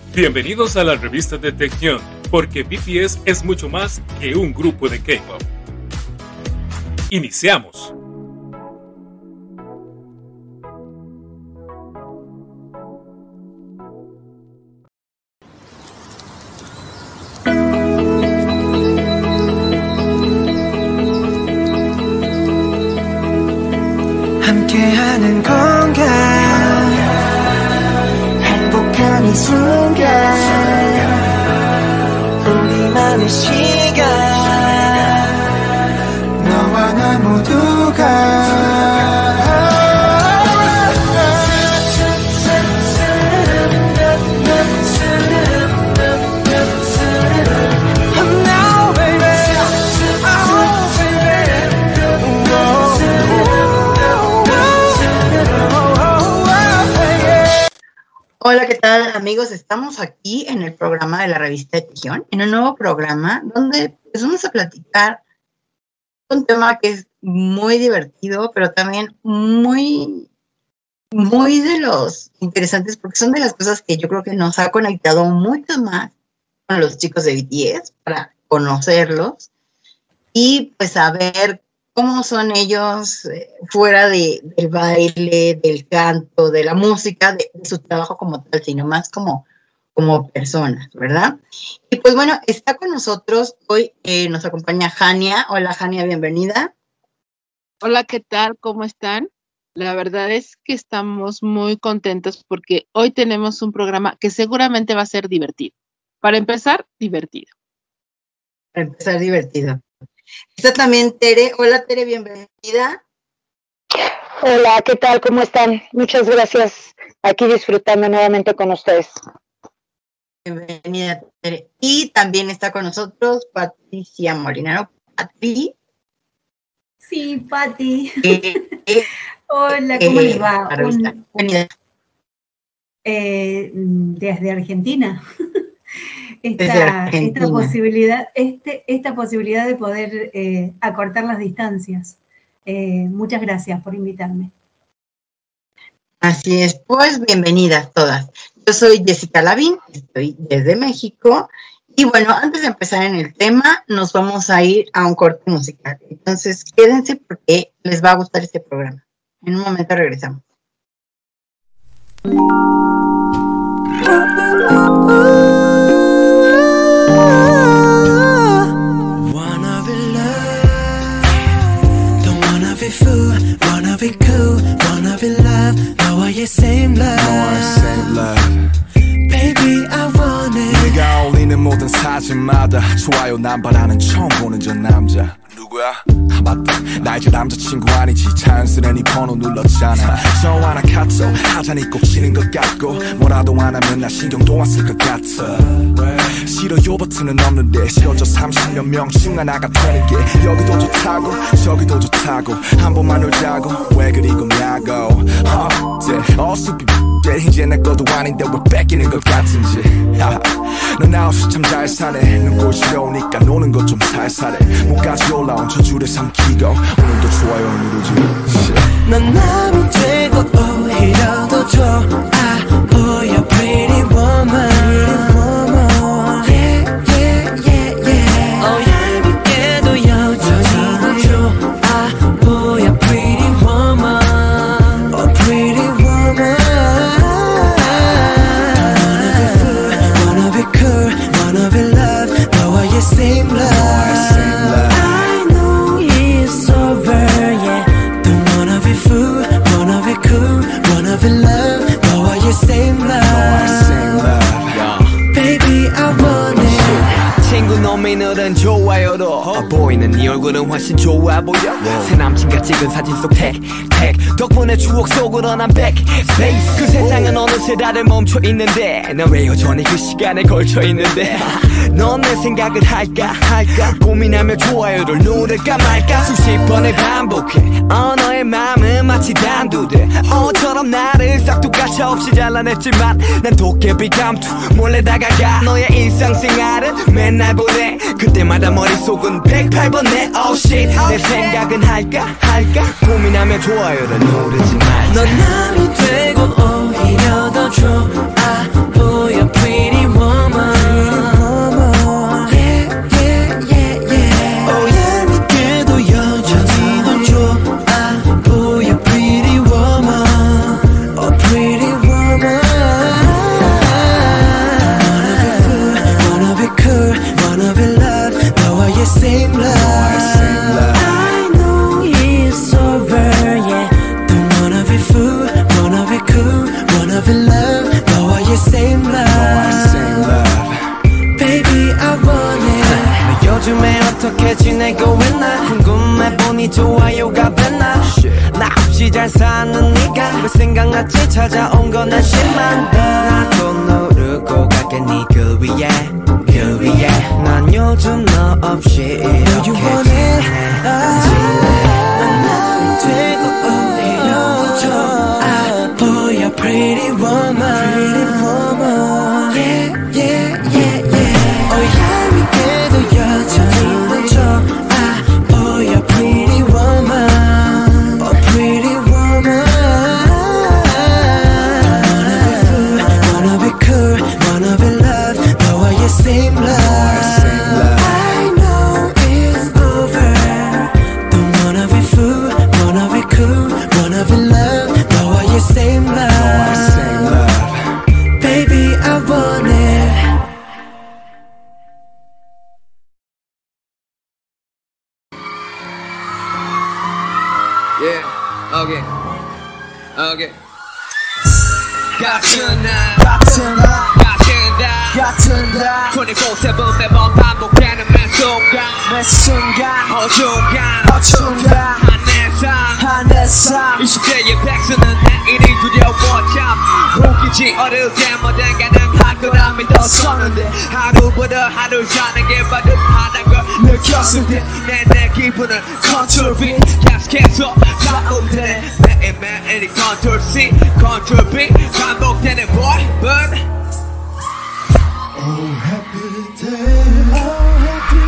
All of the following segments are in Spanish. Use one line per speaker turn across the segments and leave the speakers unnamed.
Bienvenidos a la revista de Taecyeon, porque BTS es mucho más que un grupo de K-pop. Iniciamos.
함께하는 공간 행복한 이 순간 우리만의 시간 너와 나 모두가
Hola, ¿qué tal, amigos? Estamos aquí en el programa de la revista de Taecyeon, en un nuevo programa donde pues, vamos a platicar un tema que es muy divertido, pero también muy de los interesantes, porque son de las cosas que yo creo que nos ha conectado mucho más con los chicos de BTS, para conocerlos y pues saber cómo son ellos fuera del baile, del canto, de la música, de su trabajo como tal, sino más como personas, ¿verdad? Y pues bueno, está con nosotros hoy, nos acompaña Hania. Hola, Hania, bienvenida.
Hola, ¿qué tal? ¿Cómo están? La verdad es que estamos muy contentos porque hoy tenemos un programa que seguramente va a ser divertido. Para empezar, divertido.
Para empezar, divertido. Está también Tere. Hola, Tere, bienvenida.
Hola, ¿qué tal? ¿Cómo están? Muchas gracias. Aquí disfrutando nuevamente con ustedes.
Bienvenida, Tere. Y también está con nosotros Patricia Molinaro. Pati.
Sí, Pati. Hola, ¿cómo les va?
Bienvenida.
Desde Argentina.
Esta
posibilidad de poder acortar las distancias. Muchas gracias por invitarme.
Así es, pues bienvenidas todas. Yo soy Jessica Lavín, estoy desde México y bueno, antes de empezar en el tema, nos vamos a ir a un corte musical. Entonces, quédense porque les va a gustar este programa. En un momento regresamos.
Wanna be cool, wanna be loved, 너와의 same love. Baby, I want it. 네가 올리는 모든 사진마다 좋아요 남발하는 처음 보는 저 남자. 누구야? 맞다, 나 이제 남자친구 아니지. 자연스레 네 번호 눌렀잖아. 전화나 카톡 하자니 꼭 치는 것 같고 뭐라도 안 하면 나 신경도 안 쓸 것 같아. 싫어요 버튼은 없는데 싫어져 30년 명칭 하나가 되는 게 여기도 좋다고 저기도 좋다고 한 번만 놀자고 왜 그리 겁냐고 어수피 이제 내 것도 아닌데 왜 뺏기는 것 같은지. 넌 나 없이 참 잘 사네. 눈꼴 시려우니까 노는 것 좀 살살해. 목까지 올라온 저줄에 삼키고 오늘도 좋아요 누르지. 넌 남이 되고 오히려 더 좋아 보여 pretty woman. Same love. I know it's over, yeah. Don't wanna be fool, wanna be cool, wanna be love. 너와의 same love. Baby, I want it. 친구 놈이 늘은 좋아요로 보이는 네 얼굴은 훨씬 좋아 보여. 새 남친과 찍은 사진 속 택 덕분에 추억 속으로 난 backspace. 그 세상은 어느새 다들 멈춰 있는데 난 왜 여전히 그 시간에 걸쳐 있는데. 넌 내 생각을 할까 고민하며 좋아요를 누를까 말까 수십 번을 반복해. 너의 마음은 마치 단두대 어처럼 나를 싹둑가차 없이 잘라냈지만 난 도깨비 감투 몰래 다가가 너의 일상생활은 맨날 보내. 그때마다 머릿속은 108번 내 oh shit. 내 생각은 할까 고민하며 좋아요를 누르지 말자. 넌 남이 되고 오히려 더 좋아 보여 pretty 생각났지 찾아온 건 한심한 나도 모르고 갈게 네 길 위에 난 요즘 너 없이 이렇게 지내 되고 오히려 좋아 보여 pretty woman 얄밉게도 여전히 좋아 보여 pretty woman pretty woman Wanna be cool, wanna be loved 너와의 same love I know it's over Don't wanna be fool, wanna be cool wanna be loved 너와의 same love Baby I want it
Yeah, okay 같은 날 24/7 매번 반복되는 매 순간 어중간 한 삶 20대의 백수는 내일이 두려워 참 웃기지 어릴 때마다 가능한 거라 믿었었는데 하루보다 하루 사는 게 빠듯하단 걸 느꼈을 때 내 기분은 컨트롤 V 계속해서 반복되네 매일매일이 컨트롤 C 컨트롤 V 반복되는 boy but
Oh happy day Oh happy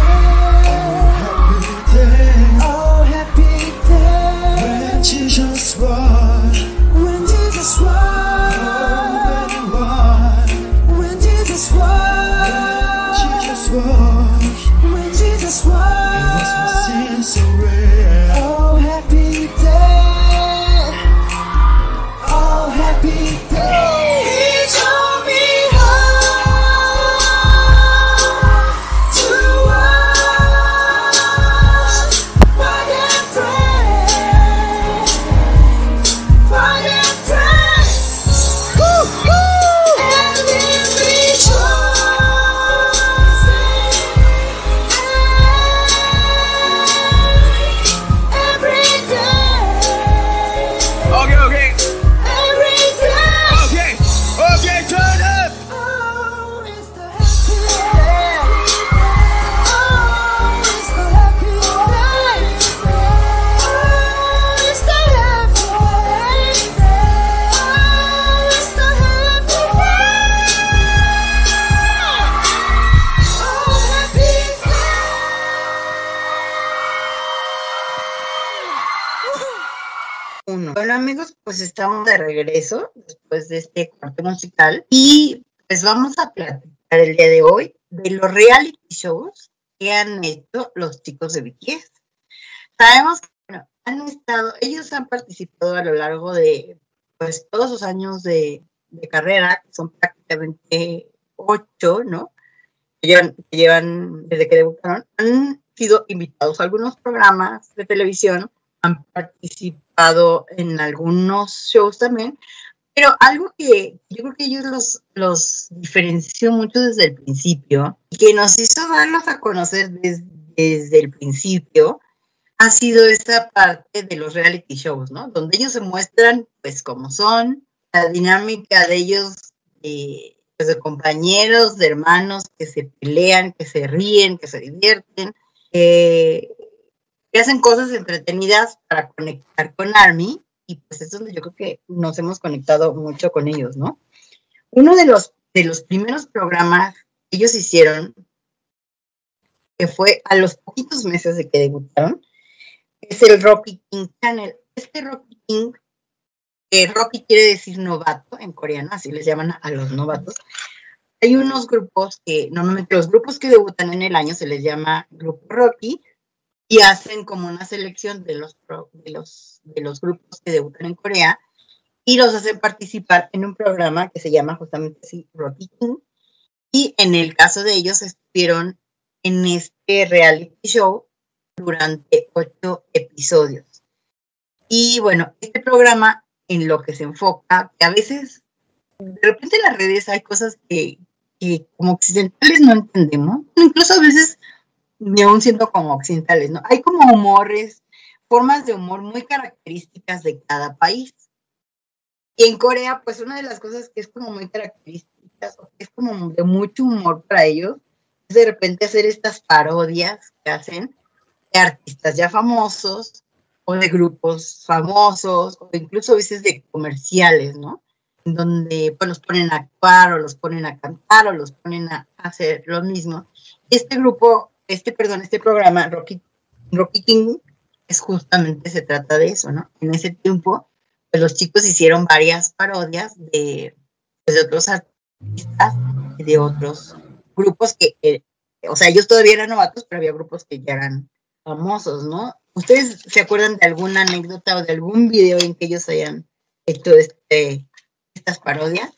day Oh happy day When Jesus was When Jesus was When Jesus was Jesus was When Jesus was It was my sins away Oh happy day Oh happy day He told me
Bueno amigos, pues estamos de regreso después de este corte musical y pues vamos a platicar el día de hoy de los reality shows que han hecho los chicos de BTS. Sabemos que bueno, ellos han participado a lo largo de pues todos sus años de carrera, que son prácticamente 8, ¿no? Que llevan desde que debutaron, han sido invitados a algunos programas de televisión, han participado en algunos shows también, pero algo que yo creo que ellos los diferenció mucho desde el principio y que nos hizo darlos a conocer desde el principio ha sido esta parte de los reality shows, ¿no? Donde ellos se muestran pues como son, la dinámica de ellos, pues, de compañeros, de hermanos que se pelean, que se ríen, que se divierten, que hacen cosas entretenidas para conectar con ARMY, y pues es donde yo creo que nos hemos conectado mucho con ellos, ¿no? Uno de los primeros programas que ellos hicieron, que fue a los poquitos meses de que debutaron, es el Rocky King Channel. Este Rocky King, Rocky quiere decir novato en coreano, así les llaman a los novatos. Hay unos grupos que, normalmente los grupos que debutan en el año se les llama Grupo Rocky, y hacen como una selección de los grupos que debutan en Corea y los hacen participar en un programa que se llama justamente así, Rocky King. Y en el caso de ellos estuvieron en este reality show durante 8 episodios. Y bueno, este programa en lo que se enfoca, que a veces, de repente en las redes hay cosas que como occidentales no entendemos, incluso a veces ni aún siendo como occidentales, ¿no? Hay como humores, formas de humor muy características de cada país. Y en Corea, pues una de las cosas que es como muy características, o que es como de mucho humor para ellos, es de repente hacer estas parodias que hacen de artistas ya famosos, o de grupos famosos, o incluso a veces de comerciales, ¿no? En donde pues los ponen a actuar, o los ponen a cantar, o los ponen a hacer lo mismo. Y este programa, Rocky King, es justamente se trata de eso, ¿no? En ese tiempo, pues los chicos hicieron varias parodias de otros artistas y de otros grupos que, o sea, ellos todavía eran novatos, pero había grupos que ya eran famosos, ¿no? ¿Ustedes se acuerdan de alguna anécdota o de algún video en que ellos hayan hecho estas parodias?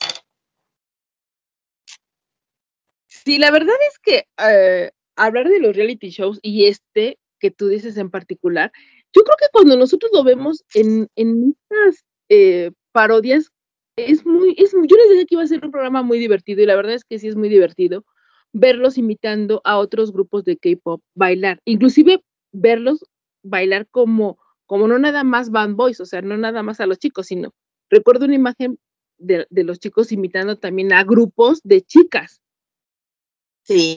Sí, la verdad es que hablar de los reality shows y que tú dices en particular, yo creo que cuando nosotros lo vemos en estas parodias, yo les decía que iba a ser un programa muy divertido y la verdad es que sí es muy divertido verlos imitando a otros grupos de K-pop bailar, inclusive verlos bailar como no nada más Band Boys, o sea, no nada más a los chicos, sino recuerdo una imagen de los chicos imitando también a grupos de chicas.
Sí.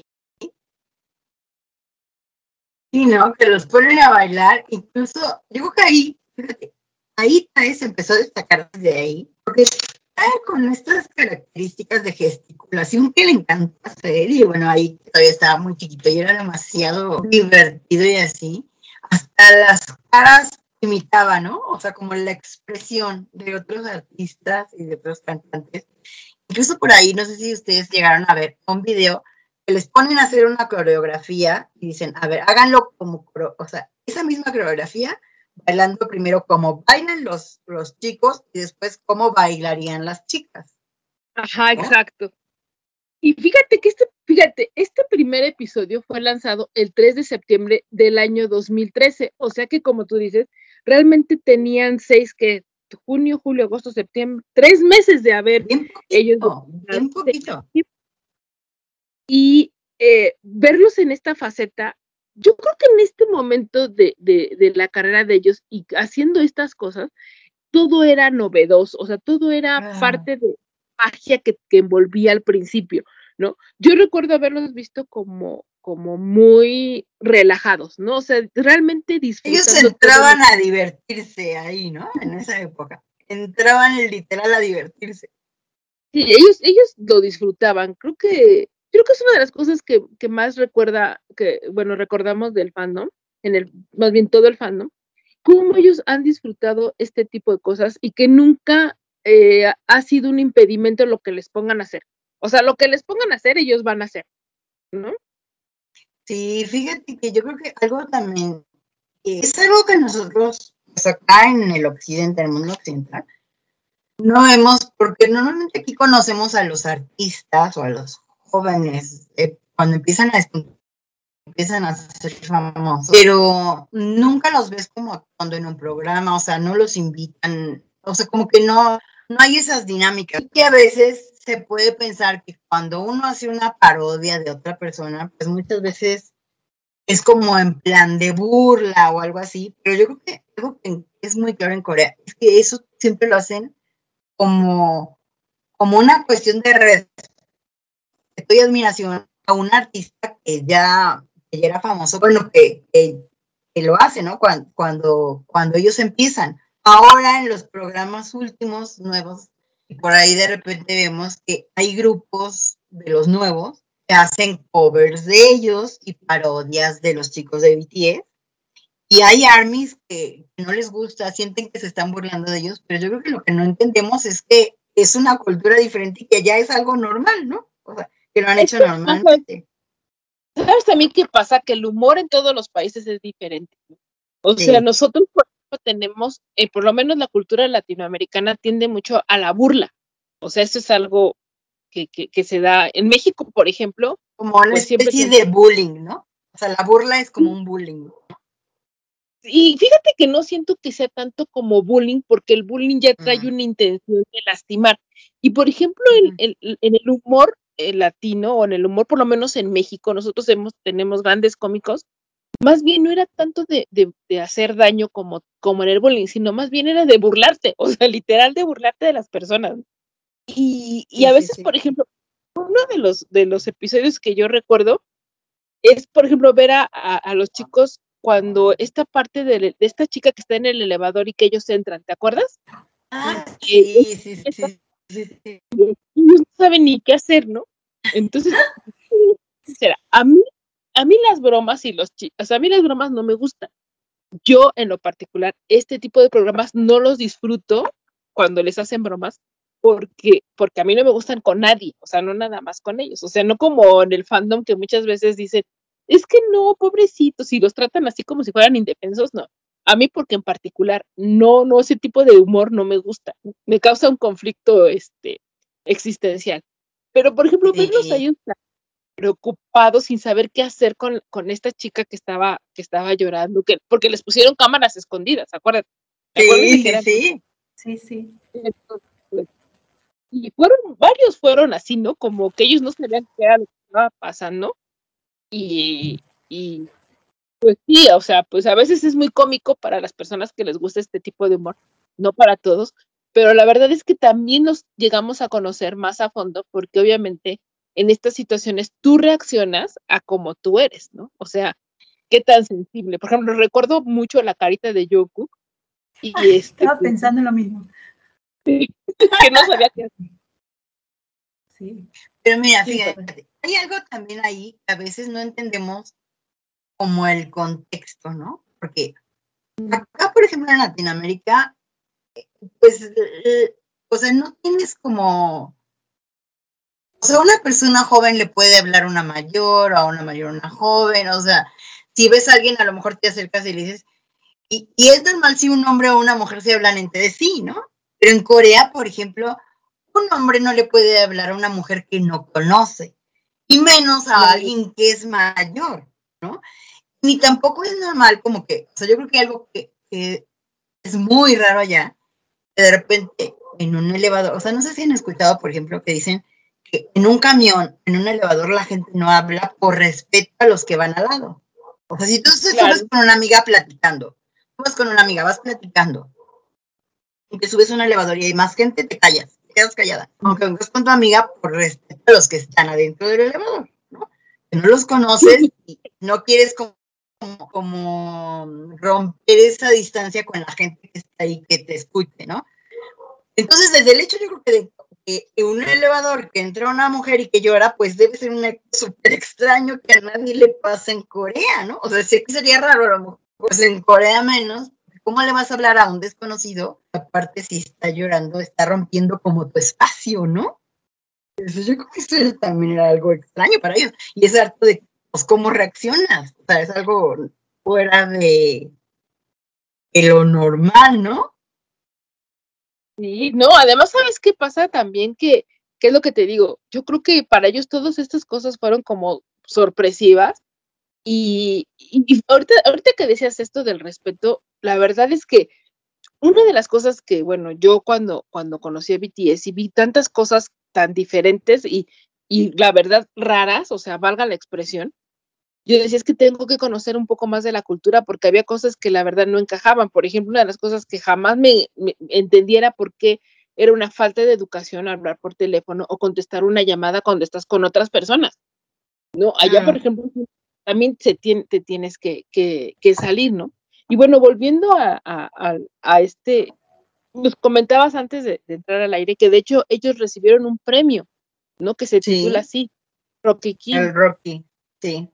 Sí, ¿no? Que los ponen a bailar, incluso, yo creo que ahí, fíjate, ahí se empezó a destacar desde ahí, porque con estas características de gesticulación que le encanta hacer, y bueno, ahí todavía estaba muy chiquito y era demasiado divertido y así, hasta las caras imitaba, ¿no? O sea, como la expresión de otros artistas y de otros cantantes. Incluso por ahí, no sé si ustedes llegaron a ver un video que les ponen a hacer una coreografía y dicen, a ver, háganlo como, o sea, esa misma coreografía, bailando primero como bailan los chicos y después cómo bailarían las chicas.
Ajá, ¿no? Exacto. Y fíjate que este primer episodio fue lanzado el 3 de septiembre del año 2013, o sea que como tú dices, realmente tenían junio, julio, agosto, septiembre, 3 meses de haber
bien poquito.
Y verlos en esta faceta, yo creo que en este momento de la carrera de ellos y haciendo estas cosas, todo era novedoso, o sea, todo era parte de magia que envolvía al principio, ¿no? Yo recuerdo haberlos visto como muy relajados, ¿no? O sea, realmente disfrutando.
Ellos entraban a divertirse ahí, ¿no? En esa época. Entraban literal a divertirse.
Sí, ellos lo disfrutaban. Creo que es una de las cosas que más recordamos del fandom, más bien todo el fandom, cómo ellos han disfrutado este tipo de cosas y que nunca ha sido un impedimento lo que les pongan a hacer. O sea, lo que les pongan a hacer, ellos van a hacer, ¿no?
Sí, fíjate que yo creo que algo también, es algo que nosotros, pues acá en el occidente, en el mundo occidental, no vemos, porque normalmente aquí conocemos a los artistas o a los jóvenes cuando empiezan a ser famosos, pero nunca los ves como actuando en un programa, o sea, no los invitan, o sea, como que no hay esas dinámicas. Y que a veces se puede pensar que cuando uno hace una parodia de otra persona, pues muchas veces es como en plan de burla o algo así, pero yo creo que algo que es muy claro en Corea es que eso siempre lo hacen como una cuestión de respeto y admiración a un artista que ya era famoso, bueno, que lo hace, ¿no? Cuando ellos empiezan. Ahora en los programas últimos, nuevos, por ahí de repente vemos que hay grupos de los nuevos que hacen covers de ellos y parodias de los chicos de BTS. Y hay ARMYs que no les gusta, sienten que se están burlando de ellos, pero yo creo que lo que no entendemos es que es una cultura diferente y que ya es algo normal, ¿no? O sea, que lo han hecho normalmente.
¿Sabes también qué pasa? Que el humor en todos los países es diferente. O sea, nosotros, por ejemplo, tenemos, por lo menos la cultura latinoamericana tiende mucho a la burla. O sea, eso es algo que se da en México, por ejemplo.
Como una especie de bullying, ¿no? O sea, la burla es como un bullying.
Y fíjate que no siento que sea tanto como bullying, porque el bullying ya trae una intención de lastimar. Y por ejemplo, en el humor latino, o en el humor, por lo menos en México, nosotros tenemos grandes cómicos más bien no era tanto de hacer daño como en el bullying, sino más bien era de burlarte, o sea, literal de burlarte de las personas. Y a veces, por ejemplo, uno de los episodios que yo recuerdo es, por ejemplo, ver a los chicos cuando esta parte de esta chica que está en el elevador y que ellos entran, ¿te acuerdas?
Sí.
Ellos no saben ni qué hacer, ¿no? Entonces, a mí las bromas y a mí las bromas no me gustan. Yo, en lo particular, este tipo de programas no los disfruto cuando les hacen bromas porque a mí no me gustan con nadie, o sea, no nada más con ellos, o sea, no como en el fandom que muchas veces dicen, es que no, pobrecitos, y los tratan así como si fueran indefensos, no. A mí porque en particular, no, ese tipo de humor no me gusta, me causa un conflicto existencial. Pero, por ejemplo, verlos ahí preocupados sin saber qué hacer con esta chica que estaba llorando, porque les pusieron cámaras escondidas, acuérdate.
Sí.
Y varios fueron así, ¿no? Como que ellos no sabían qué era lo que estaba pasando. Y pues sí, o sea, pues a veces es muy cómico para las personas que les gusta este tipo de humor, no para todos, pero la verdad es que también nos llegamos a conocer más a fondo porque obviamente en estas situaciones tú reaccionas a como tú eres, ¿no? O sea, qué tan sensible. Por ejemplo, recuerdo mucho la carita de Jungkook y
estaba pensando lo mismo.
Que no sabía qué hacer.
Sí. Pero mira, fíjate, hay algo también ahí que a veces no entendemos como el contexto, ¿no? Porque acá, por ejemplo, en Latinoamérica, pues, o sea, no tienes como, o sea, una persona joven le puede hablar a una mayor, o a una mayor una joven, o sea, si ves a alguien, a lo mejor te acercas y le dices, y es normal si un hombre o una mujer se hablan entre sí, ¿no? Pero en Corea, por ejemplo, un hombre no le puede hablar a una mujer que no conoce, y menos a alguien que es mayor, ¿no? Ni tampoco es normal como que, o sea, yo creo que algo que es muy raro allá, que de repente en un elevador, o sea, no sé si han escuchado, por ejemplo, que dicen que en un camión, en un elevador, la gente no habla por respeto a los que van al lado. O sea, si tú subes con una amiga platicando, vas platicando, y te subes a un elevador y hay más gente, te callas, te quedas callada. Aunque vengas con tu amiga por respeto a los que están adentro del elevador, ¿no? Que no los conoces y no quieres como romper esa distancia con la gente que está ahí, que te escuche, ¿no? Entonces, desde el hecho, yo creo que de un elevador que entra una mujer y que llora, pues debe ser un súper extraño que a nadie le pasa en Corea, ¿no? O sea, sé que sería raro, a lo mejor, pues en Corea menos. ¿Cómo le vas a hablar a un desconocido? Aparte, si está llorando, está rompiendo como tu espacio, ¿no? Eso, yo creo que eso también era algo extraño para ellos. Y es harto de, pues, cómo reaccionas. O sea, es algo fuera de lo normal, ¿no?
Sí, no, además, ¿sabes qué pasa también? ¿Qué es lo que te digo? Yo creo que para ellos todas estas cosas fueron como sorpresivas y ahorita que decías esto del respeto, la verdad es que una de las cosas que, bueno, yo cuando conocí a BTS y vi tantas cosas tan diferentes y la verdad raras, o sea, valga la expresión, yo decía, es que tengo que conocer un poco más de la cultura porque había cosas que la verdad no encajaban. Por ejemplo, una de las cosas que jamás me entendiera por qué era una falta de educación hablar por teléfono o contestar una llamada cuando estás con otras personas, ¿no? Allá, por ejemplo, también te tienes que salir, ¿no? Y bueno, volviendo a este, nos comentabas antes de entrar al aire que de hecho ellos recibieron un premio, ¿no? Que se titula así, Rocky King.
El Rocky, sí.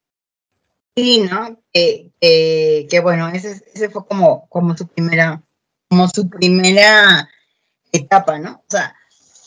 Sí, ¿no? Que bueno, ese fue como su primera etapa, ¿no? O sea,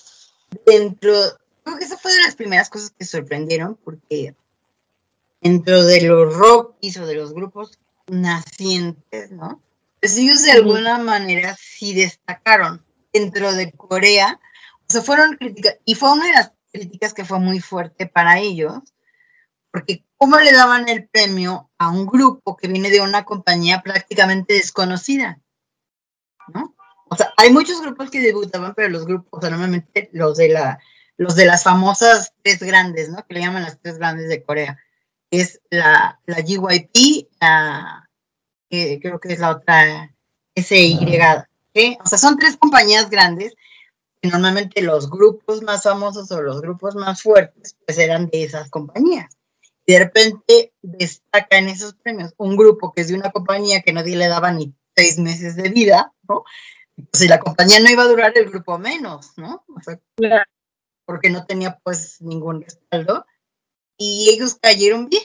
creo que esa fue de las primeras cosas que sorprendieron, porque dentro de los Rockies o de los grupos nacientes, ¿no? Pues ellos de alguna manera sí destacaron dentro de Corea, o sea, fueron críticas, y fue una de las críticas que fue muy fuerte para ellos, porque ¿cómo le daban el premio a un grupo que viene de una compañía prácticamente desconocida? ¿No? O sea, hay muchos grupos que debutaban, pero los grupos, o sea, normalmente los de las famosas tres grandes, ¿no? Que le llaman las tres grandes de Corea. es la GYP, creo que es la otra SY, ¿sí? O sea, son 3 compañías grandes, que normalmente los grupos más famosos o los grupos más fuertes, pues eran de esas compañías. Y de repente destaca en esos premios un grupo que es de una compañía que nadie le daba ni 6 meses de vida, ¿no? Pues si la compañía no iba a durar, el grupo menos, ¿no? O sea, porque no tenía pues ningún respaldo. Y ellos cayeron bien,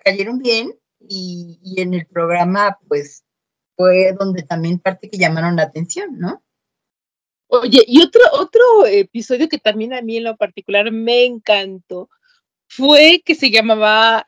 y en el programa pues fue donde también parte que llamaron la atención, ¿no?
Oye, y otro episodio que también a mí en lo particular me encantó fue que se llamaba,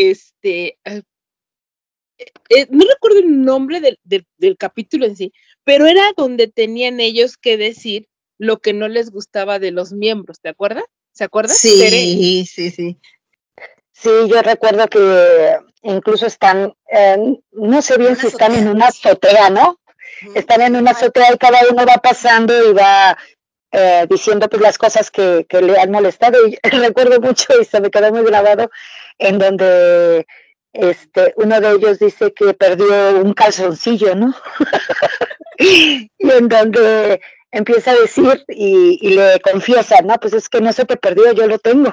no recuerdo el nombre del capítulo en sí, pero era donde tenían ellos que decir lo que no les gustaba de los miembros, ¿te acuerdas? ¿Se acuerdan?
Sí.
Sí, yo recuerdo que incluso están, no sé bien si están en una azotea, ¿no? Están en una azotea y cada uno va pasando y va diciendo pues las cosas que le han molestado. Y recuerdo mucho, y se me quedó muy grabado, en donde uno de ellos dice que perdió un calzoncillo, ¿no? Y en donde empieza a decir y le confiesa, no, pues es que no se te perdió, yo lo tengo.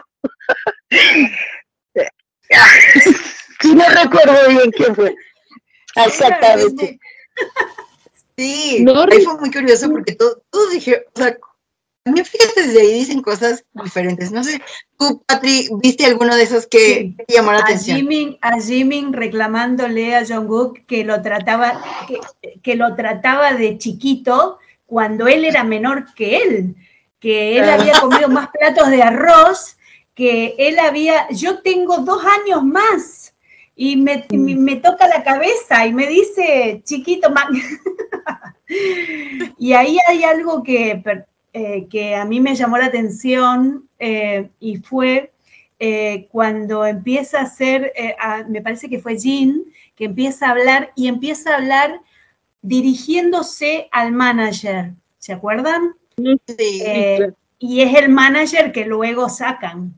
Sí, no recuerdo bien quién fue. Exactamente.
Sí, ahí fue muy curioso porque todos dijeron, o sea, también fíjate, desde ahí dicen cosas diferentes. No sé, tú, Patri, ¿viste alguno de esos que te llamó la atención?
A Jimin reclamándole a Jungkook que lo trataba de chiquito cuando él era menor que él había comido más platos de arroz, que él yo tengo 2 años más, y me toca la cabeza y me dice, chiquito, y ahí hay algo que a mí me llamó la atención, y fue cuando empieza a hacer, me parece que fue Jin, que empieza a hablar dirigiéndose al manager, ¿se acuerdan?
Sí.
Y es el manager que luego sacan.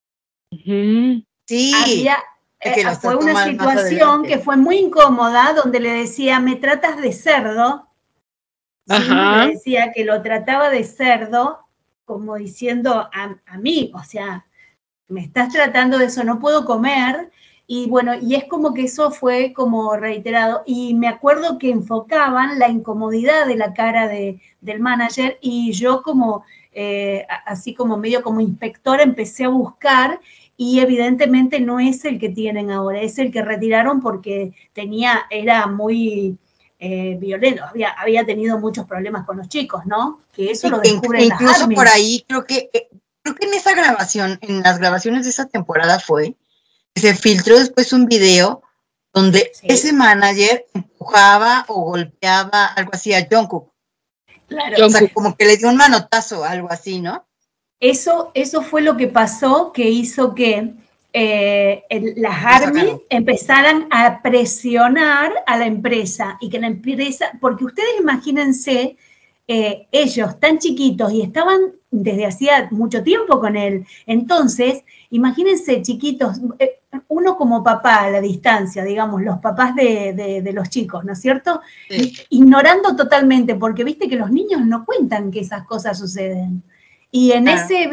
Sí.
Fue una situación que fue muy incómoda, donde le decía, me tratas de cerdo. Sí, le decía que lo trataba de cerdo, como diciendo a mí, o sea, me estás tratando de eso, no puedo comer. Y bueno, y es como que eso fue como reiterado. Y me acuerdo que enfocaban la incomodidad de la cara del manager, y yo como, así como medio como inspectora, empecé a buscar, y evidentemente no es el que tienen ahora, es el que retiraron porque era muy violento, había tenido muchos problemas con los chicos, ¿no? Que eso lo descubren las
incluso por ahí, creo que en esa grabación, en las grabaciones de esa temporada fue, se filtró después un video donde ese manager empujaba o golpeaba algo así a Jungkook. Claro. O sea, como que le dio un manotazo, algo así, ¿no?
Eso fue lo que pasó, que hizo que las ARMY empezaran a presionar a la empresa, y que la empresa, porque ustedes imagínense, ellos tan chiquitos y estaban desde hacía mucho tiempo con él, entonces imagínense chiquitos, uno como papá a la distancia, digamos, los papás de los chicos, ¿no es cierto? Sí. Ignorando totalmente, porque viste que los niños no cuentan que esas cosas suceden. Y en ese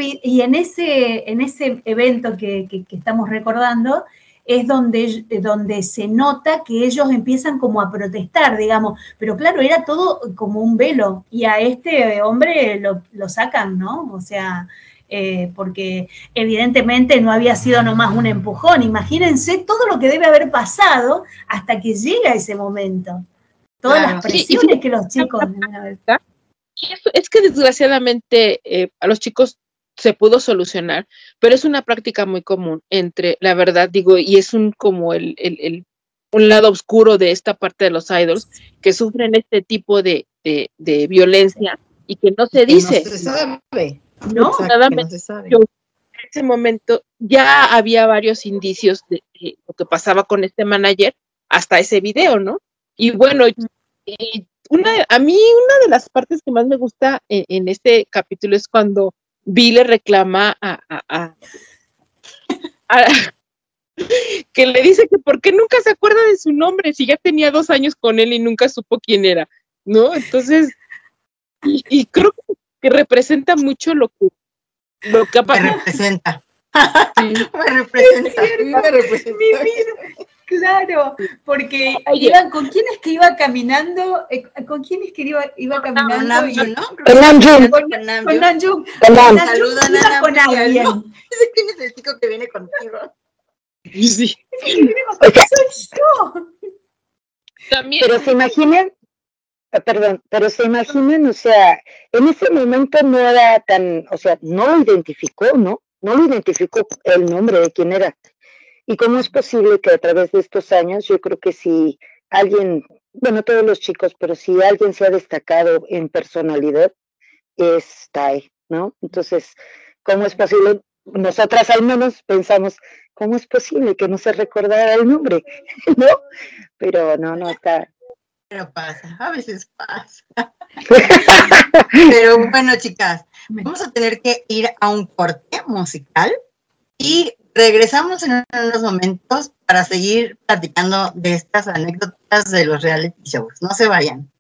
evento que estamos recordando, es donde se nota que ellos empiezan como a protestar, digamos, pero claro, era todo como un velo, y a este hombre lo sacan, ¿no? O sea, porque evidentemente no había sido nomás un empujón. Imagínense todo lo que debe haber pasado hasta que llega ese momento. Todas las presiones que los chicos deben haber.
Es que desgraciadamente a los chicos se pudo solucionar, pero es una práctica muy común entre, la verdad digo, y es como un lado oscuro de esta parte de los idols, que sufren este tipo de violencia y que no se dice.
No se sabe.
No, nada más. En ese momento ya había varios indicios de lo que pasaba con este manager hasta ese video, ¿no? Y bueno, a mí una de las partes que más me gusta en este capítulo es cuando Vi le reclama a que le dice que por qué nunca se acuerda de su nombre si ya tenía 2 años con él y nunca supo quién era, ¿no? Entonces, y creo que representa mucho lo que
me representa.
Sí.
Me representa.
Claro, porque ¿con quién es que iba caminando? ¿Con quién es que iba caminando?
Con Namjoon, ¿no?
Con Namjoon.
Saludan a
con alguien.
¿Quién es el chico que viene contigo?
Sí.
Soy yo.
También.
Pero se imaginen, o sea, en ese momento no era tan, o sea, no lo identificó, ¿no? No lo identificó el nombre de quién era. ¿Y cómo es posible que a través de estos años, yo creo que si alguien, bueno, todos los chicos, pero si alguien se ha destacado en personalidad, es Tai, ¿no? Entonces, ¿cómo es posible? Nosotras al menos pensamos, ¿cómo es posible que no se recordara el nombre? ¿No? Pero no está.
Pero pasa, a veces pasa. Pero bueno, chicas, vamos a tener que ir a un corte musical y regresamos en unos momentos para seguir platicando de estas anécdotas de los reality shows. No se vayan.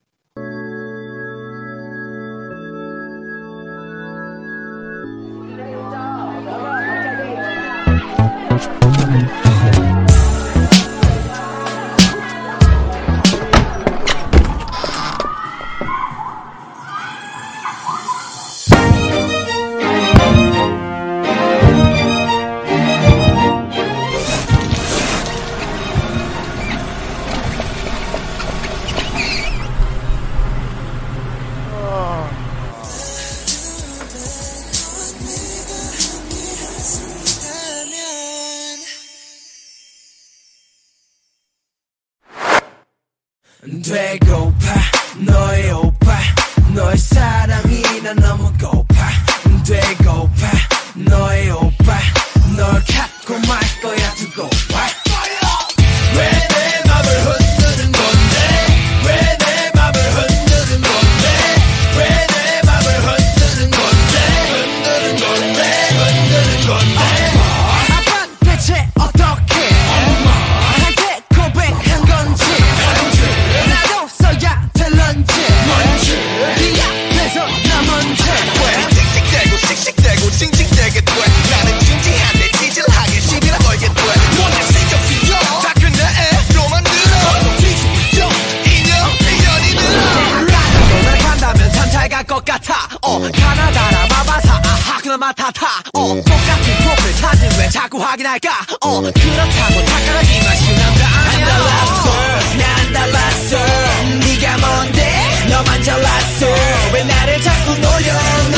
되고파 너의 오빠 너의 사랑이 난 너무 고파 되고파 너의 오빠 널 갖고 말 거야 두고 봐 왜 내 맘을 흔드는 건데 왜 내 맘을 흔드는 건데 왜 내 맘을 흔드는 건데 흔드는 건데 흔드는 건데 아빠 대체 어떻게 나한테 고백한 건지 나도 써야 될런지 뭔지 네 앞에서 나 먼저 씩씩대고 씩씩대고 징징대게 돼 나는 진지한데 찌질하게 시비라 걸게 돼 뭔지 신경 쓰여 다 끝내 로만 들어 뒤집죠 인연이 들어 너를 간다면 참 잘 갈 것 같아 가나다라 마바사 아하 그나마 타타 똑같은 프로필 사진 왜 자꾸 확인할까 그렇다고 착각하지마 쉬운 남자 아니야 난 달랐어 네가 뭔데 너만 잘났어 왜 나를 자꾸 놀려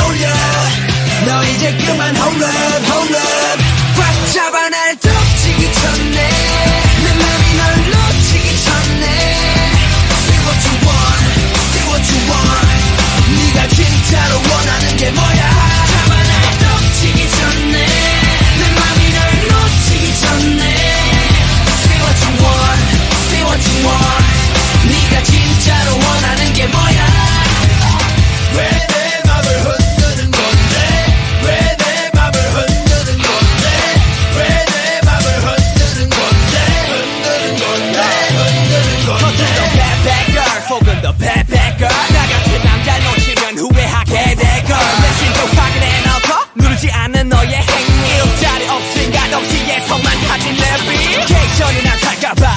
너 이제 그만 hold up 꽉 잡아 날 덮치기 전에 내 맘이 널 놓치기 전에 Say what you want 네가 진짜로 원하는 게 뭐야 잡아 날 덮치기 전에 내 맘이 널 놓치기 전에 Say what you want 네가 진짜로 원하는 게 뭐야 왜 내 맘을 흔드는 건데 왜 내 맘을 흔드는 건데 왜 내 맘을 흔드는 건데 흔드는 건데 겉은 더 bad bad girl 속은 더 bad bad girl 나 같은 남자를 놓치면 후회하게 될걸 내 심도 확인해놓고 누르지 않는 너의 행위 자리 없으니까 덩치에서만 하진 내비 케이션이나 살까봐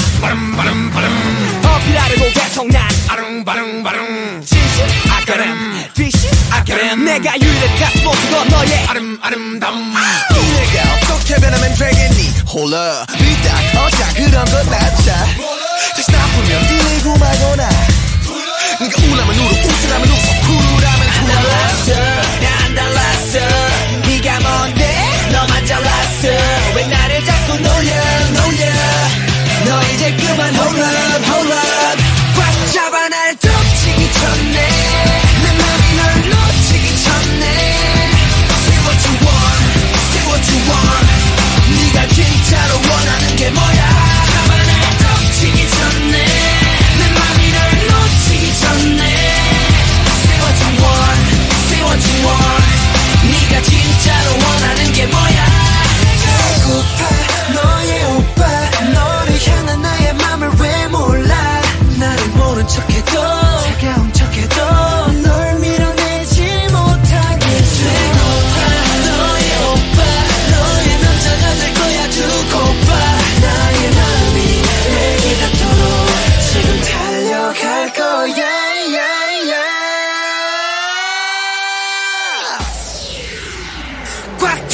어필하려고 계속 난 아릉바릉바릉 진실 아까름 뒤실 아까름 내가 유일한 모습 건 너의 아름다움 이 내가 어떻게 변하면 되겠니 홀라 비딱 어짜 그런 건 낫자 다시 나쁘면 뛰고 말거나 네가 우라면 울어 웃으라면 웃어 쿨하면 쿨하았어 난 달랐어 네가 뭔데 너만 잘났어 왜 나를 자꾸 놀려 너 이제 그만 hold up 꽉 잡아 날 덮치기 전에 내 맘이 널 놓치기 전에 Say what you want 네가 진짜로 원하는 게 뭐야 잡아 날 덮치기 전에 내 맘이 널 놓치기 전에 Say what you want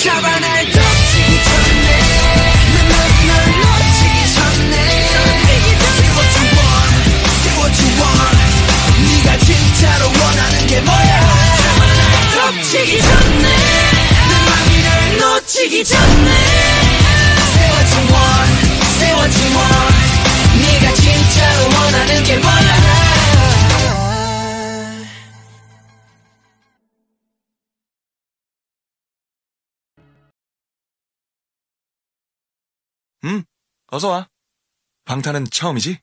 잡아 날 덮치기 전에 널 놓치기 전에 Say what you want, say what you want 네가 진짜로 원하는 게 뭐야 잡아 날 덮치기 전에 내 맘이 널 놓치기 전에 Say what you want, say what you want 네가 진짜로 원하는 게 뭐야
어서와. 방탄은 처음이지?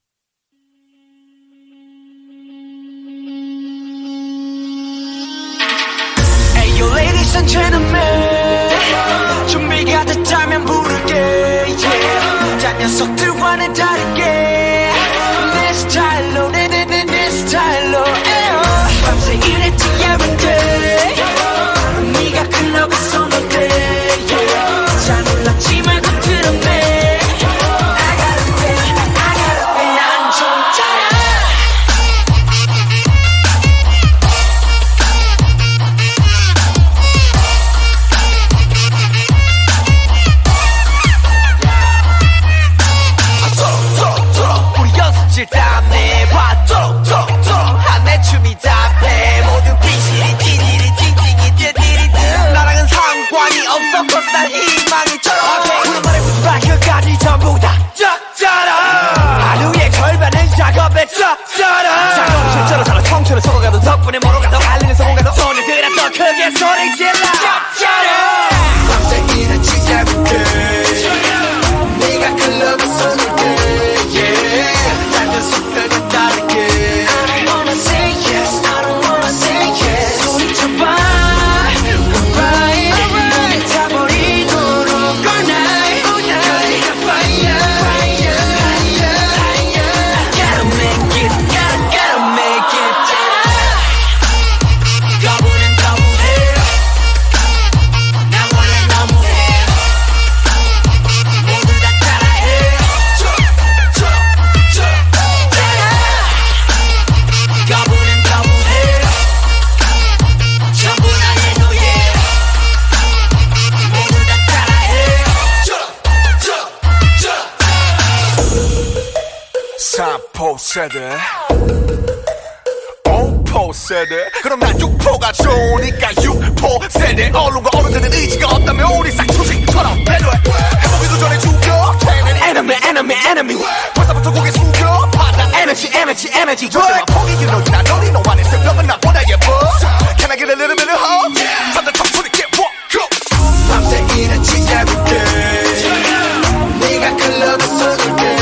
Hey yo ladies and gentlemen 준비가 됐다면 부를게 yeah. 딴 녀석들과는 다르게 내 스타일로 내 스타일로 밤새 일했지 every day 네가 클럽에서 놀 때 잘 몰랐지 말고 들었네 땀내 봐 톡톡톡 한내 춤이 답해 모두 삐지리 띠리리 띵띵이 띠리리 나랑은 상관이 없어 cause 난 희망이 쩔어 우리 말에 끝까지 전부 다 쩍쩔어 하루의 절반은 작업에 쩍쩔어 작업 실제로 잘라 통째로 속아가도 덕분에 모로가도 알리는 성공가도 손을 들어 더 크게 소리 질러 쩍쩔어 밤새 일했지 every day 네가 클럽에서 놀 때
세대 5포 세대 그럼 난 6포가 좋으니까 6포 세대 언론과 어른들은 의지가 없다면 우리 싹투식처럼 배려해 해보기도 전에 죽여 enemy 벌써부터 고개 숙여 받아 energy 절대만 포기 you know you're not lonely 너 안에 생명은 나보다 예뻐 Can I get a little bit of hope from the top to the get walk go
밤새 일했지 every day 네가 클럽에서 놀 때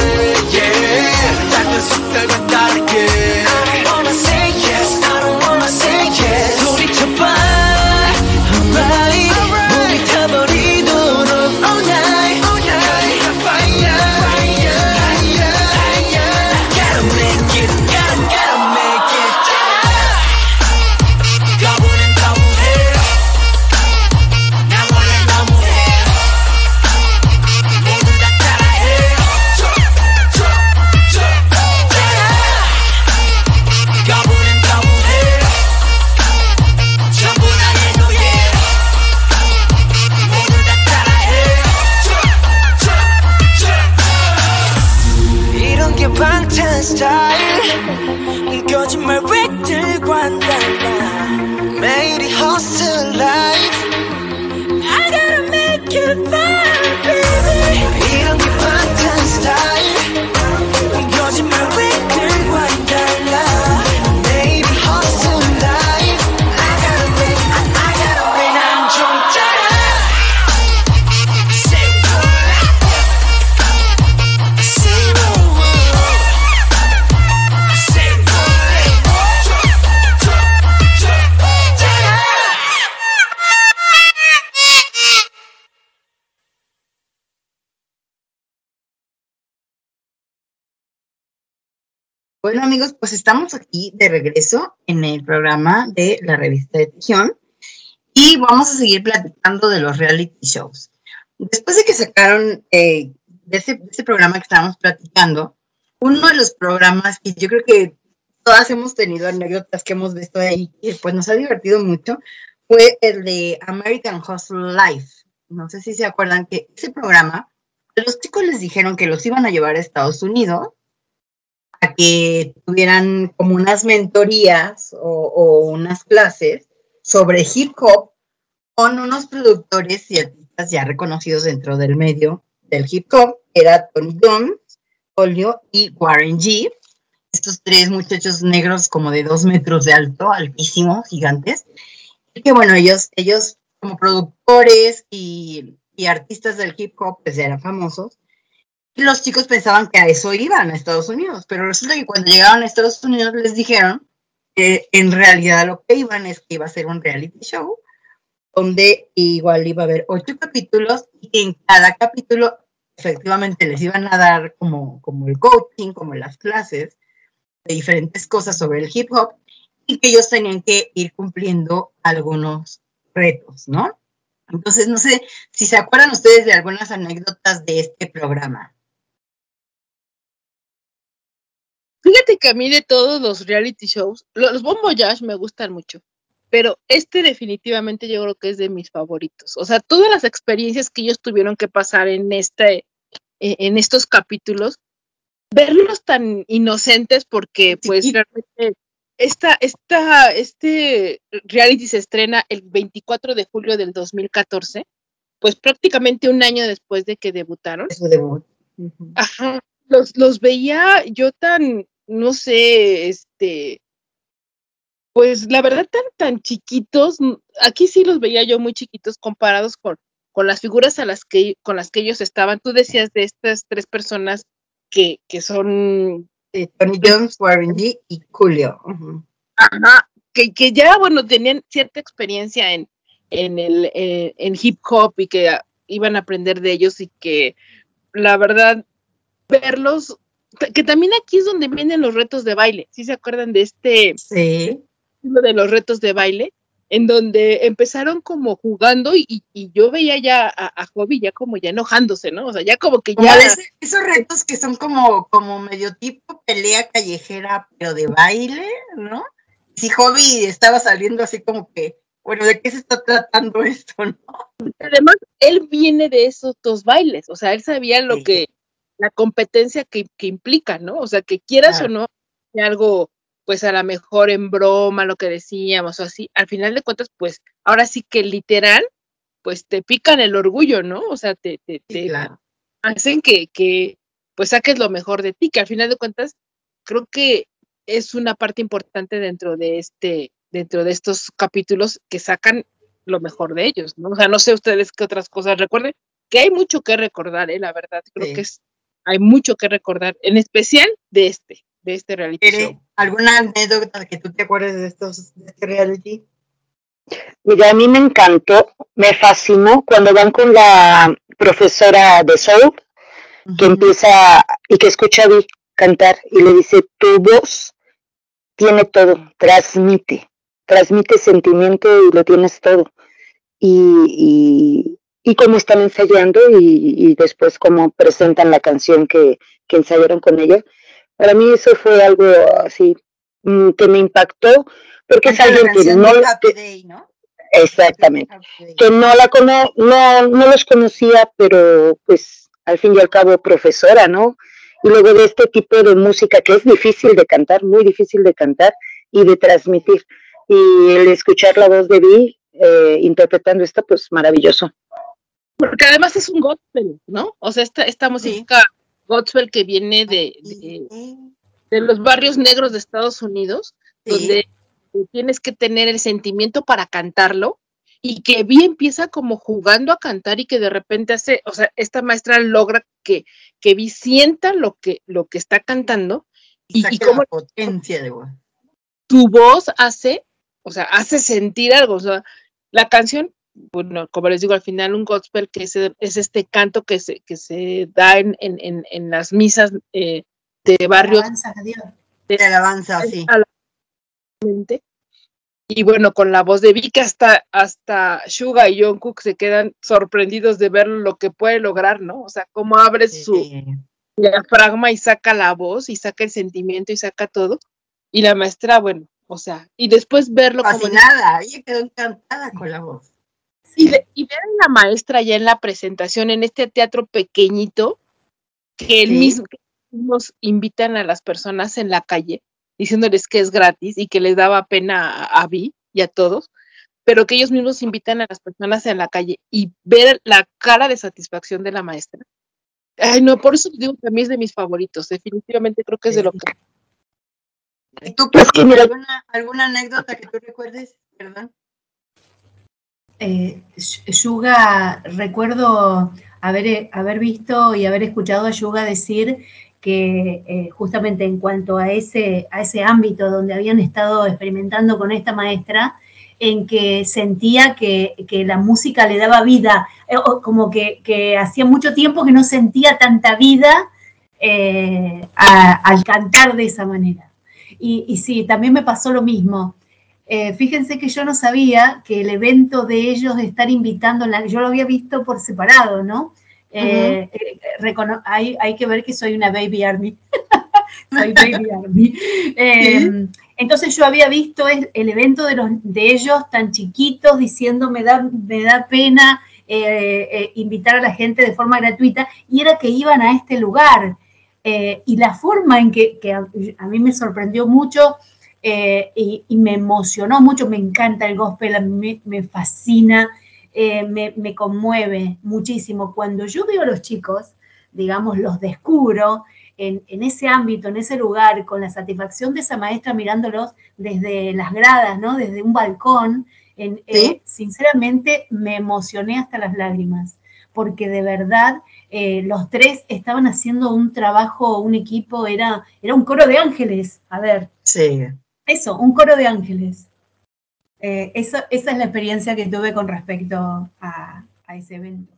속들과 다르게 I don't wanna say yes, I don't wanna say yes 소리쳐봐 alright 몸이 타버리도록 all night fire gotta make it 거부는 거부해 나 원래 너무해 모두 다 따라해 거부는 거부해 전부 나의 노예 모두 다 따라해 이런 게 방탄 스타일 거짓말 획들과는 달라 매일이 hustle life I gotta make it fun baby 이런 게 방탄 스타일 거짓말 획들과는 달라 매일이 hustle life I gotta win 난 좀 짜라 Say
Bueno, amigos, pues estamos aquí de regreso en el programa de la revista de Tejión y vamos a seguir platicando de los reality shows. Después de que sacaron de ese programa que estábamos platicando, uno de los programas que yo creo que todas hemos tenido anécdotas que hemos visto ahí y pues nos ha divertido mucho, fue el de American Hustle Live. no sé si se acuerdan que ese programa, los chicos les dijeron que los iban a llevar a Estados Unidos a que tuvieran como unas mentorías o unas clases sobre hip hop con unos productores y artistas ya reconocidos dentro del medio del hip hop. Era Tony Jones, Olio y Warren G. Estos tres muchachos negros como de 2 metros de alto, altísimos, gigantes. Y que bueno, ellos como productores y artistas del hip hop pues ya eran famosos. Y los chicos pensaban que a eso iban a Estados Unidos, pero resulta que cuando llegaron a Estados Unidos les dijeron que en realidad lo que iban es que iba a ser un reality show donde igual iba a haber 8 capítulos y en cada capítulo efectivamente les iban a dar como el coaching, como las clases de diferentes cosas sobre el hip hop y que ellos tenían que ir cumpliendo algunos retos, ¿no? Entonces, no sé si se acuerdan ustedes de algunas anécdotas de este programa.
Fíjate que a mí de todos los reality shows, los Bon Voyage me gustan mucho, pero este definitivamente yo creo que es de mis favoritos. O sea, todas las experiencias que ellos tuvieron que pasar en estos capítulos, verlos tan inocentes porque pues realmente este reality se estrena el 24 de julio del 2014, pues prácticamente un año después de que debutaron.
Su debut.
Uh-huh. Ajá. Los veía yo tan, no sé, pues la verdad tan chiquitos. Aquí sí los veía yo muy chiquitos comparados con las figuras con las que ellos estaban. Tú decías de estas 3 personas que son
Tony Jones, Warren G y Julio.
Uh-huh. Ajá, que ya, bueno, tenían cierta experiencia en hip hop y que iban a aprender de ellos y que la verdad verlos, que también aquí es donde vienen los retos de baile. ¿Sí se acuerdan de
Sí.
Uno de los retos de baile? En donde empezaron como jugando y yo veía ya a Joby ya como ya enojándose, ¿no? O sea, ya como que
como
ya...
Esos retos que son como medio tipo pelea callejera, pero de baile, ¿no? Si Joby estaba saliendo así como que, bueno, ¿de qué se está tratando esto, no?
Además, él viene de esos 2 bailes, o sea, él sabía lo que, la competencia que implica, ¿no? O sea, que quieras o no, algo, pues a lo mejor en broma, lo que decíamos, o así, al final de cuentas, pues, ahora sí que literal, pues te pican el orgullo, ¿no? O sea, te
claro.
hacen que, pues, saques lo mejor de ti, que al final de cuentas, creo que es una parte importante dentro de estos capítulos que sacan lo mejor de ellos, ¿no? O sea, no sé ustedes qué otras cosas recuerden, que hay mucho que recordar, la verdad, creo que hay mucho que recordar, en especial de este reality show.
¿Alguna anécdota que tú te acuerdes de este reality?
Mira, a mí me encantó, me fascinó cuando van con la profesora de soul, que empieza y que escucha a Vi cantar y le dice, tu voz tiene todo, transmite sentimiento y lo tienes todo. Y cómo están ensayando y después cómo presentan la canción que ensayaron con ella. Para mí eso fue algo así que me impactó, porque es alguien que no...
¿no?
Exactamente, que no los conocía, pero pues al fin y al cabo profesora, ¿no? Y luego de este tipo de música que es difícil de cantar, muy difícil de cantar y de transmitir, y el escuchar la voz de Vi interpretando esto, pues maravilloso.
Porque además es un gospel, ¿no? O sea, esta música gospel que viene de los barrios negros de Estados Unidos, donde tienes que tener el sentimiento para cantarlo, y que Vi empieza como jugando a cantar y que de repente hace, o sea, esta maestra logra que Vi sienta lo que está cantando y como
la potencia de voz.
Tu voz hace sentir algo, o sea, la canción, bueno, como les digo, al final un gospel que es este canto que se da en las misas de barrios.
Alabanza a Dios.
De alabanza, sí.
Y bueno, con la voz de Vi, que hasta Suga y Jungkook se quedan sorprendidos de ver lo que puede lograr, ¿no? O sea, cómo abre su diafragma y saca la voz, y saca el sentimiento, y saca todo. Y la maestra, bueno, o sea, y después verlo
fascinada, ella quedó encantada con la voz.
Y ver a la maestra ya en la presentación, en este teatro pequeñito, que él mismo nos invitan a las personas en la calle, diciéndoles que es gratis y que les daba pena a Vi y a todos, pero que ellos mismos invitan a las personas en la calle y ver la cara de satisfacción de la maestra. Ay, no, por eso digo que a mí es de mis favoritos, definitivamente creo que es de lo que...
¿Y tú, alguna anécdota que tú recuerdes? Perdón.
Yuga, recuerdo haber visto y haber escuchado a Yuga decir que justamente en cuanto a ese ámbito donde habían estado experimentando con esta maestra, en que sentía que la música le daba vida, como que hacía mucho tiempo que no sentía tanta vida al cantar de esa manera. Y sí, también me pasó lo mismo. Fíjense que yo no sabía que el evento de ellos de estar invitando, yo lo había visto por separado, ¿no? Hay que ver que soy una baby army. Soy baby army. Entonces yo había visto el evento de ellos tan chiquitos diciendo me da pena invitar a la gente de forma gratuita, y era que iban a este lugar. Y la forma en que a mí me sorprendió mucho y me emocionó mucho, me encanta el gospel, a mí me fascina, me conmueve muchísimo. Cuando yo veo a los chicos, digamos, los descubro en ese ámbito, en ese lugar, con la satisfacción de esa maestra mirándolos desde las gradas, ¿no? Desde un balcón, sinceramente me emocioné hasta las lágrimas, porque de verdad los tres estaban haciendo un trabajo, un equipo, era un coro de ángeles, a ver.
Sí.
Eso, un coro de ángeles. Esa es la experiencia que tuve con respecto a ese evento.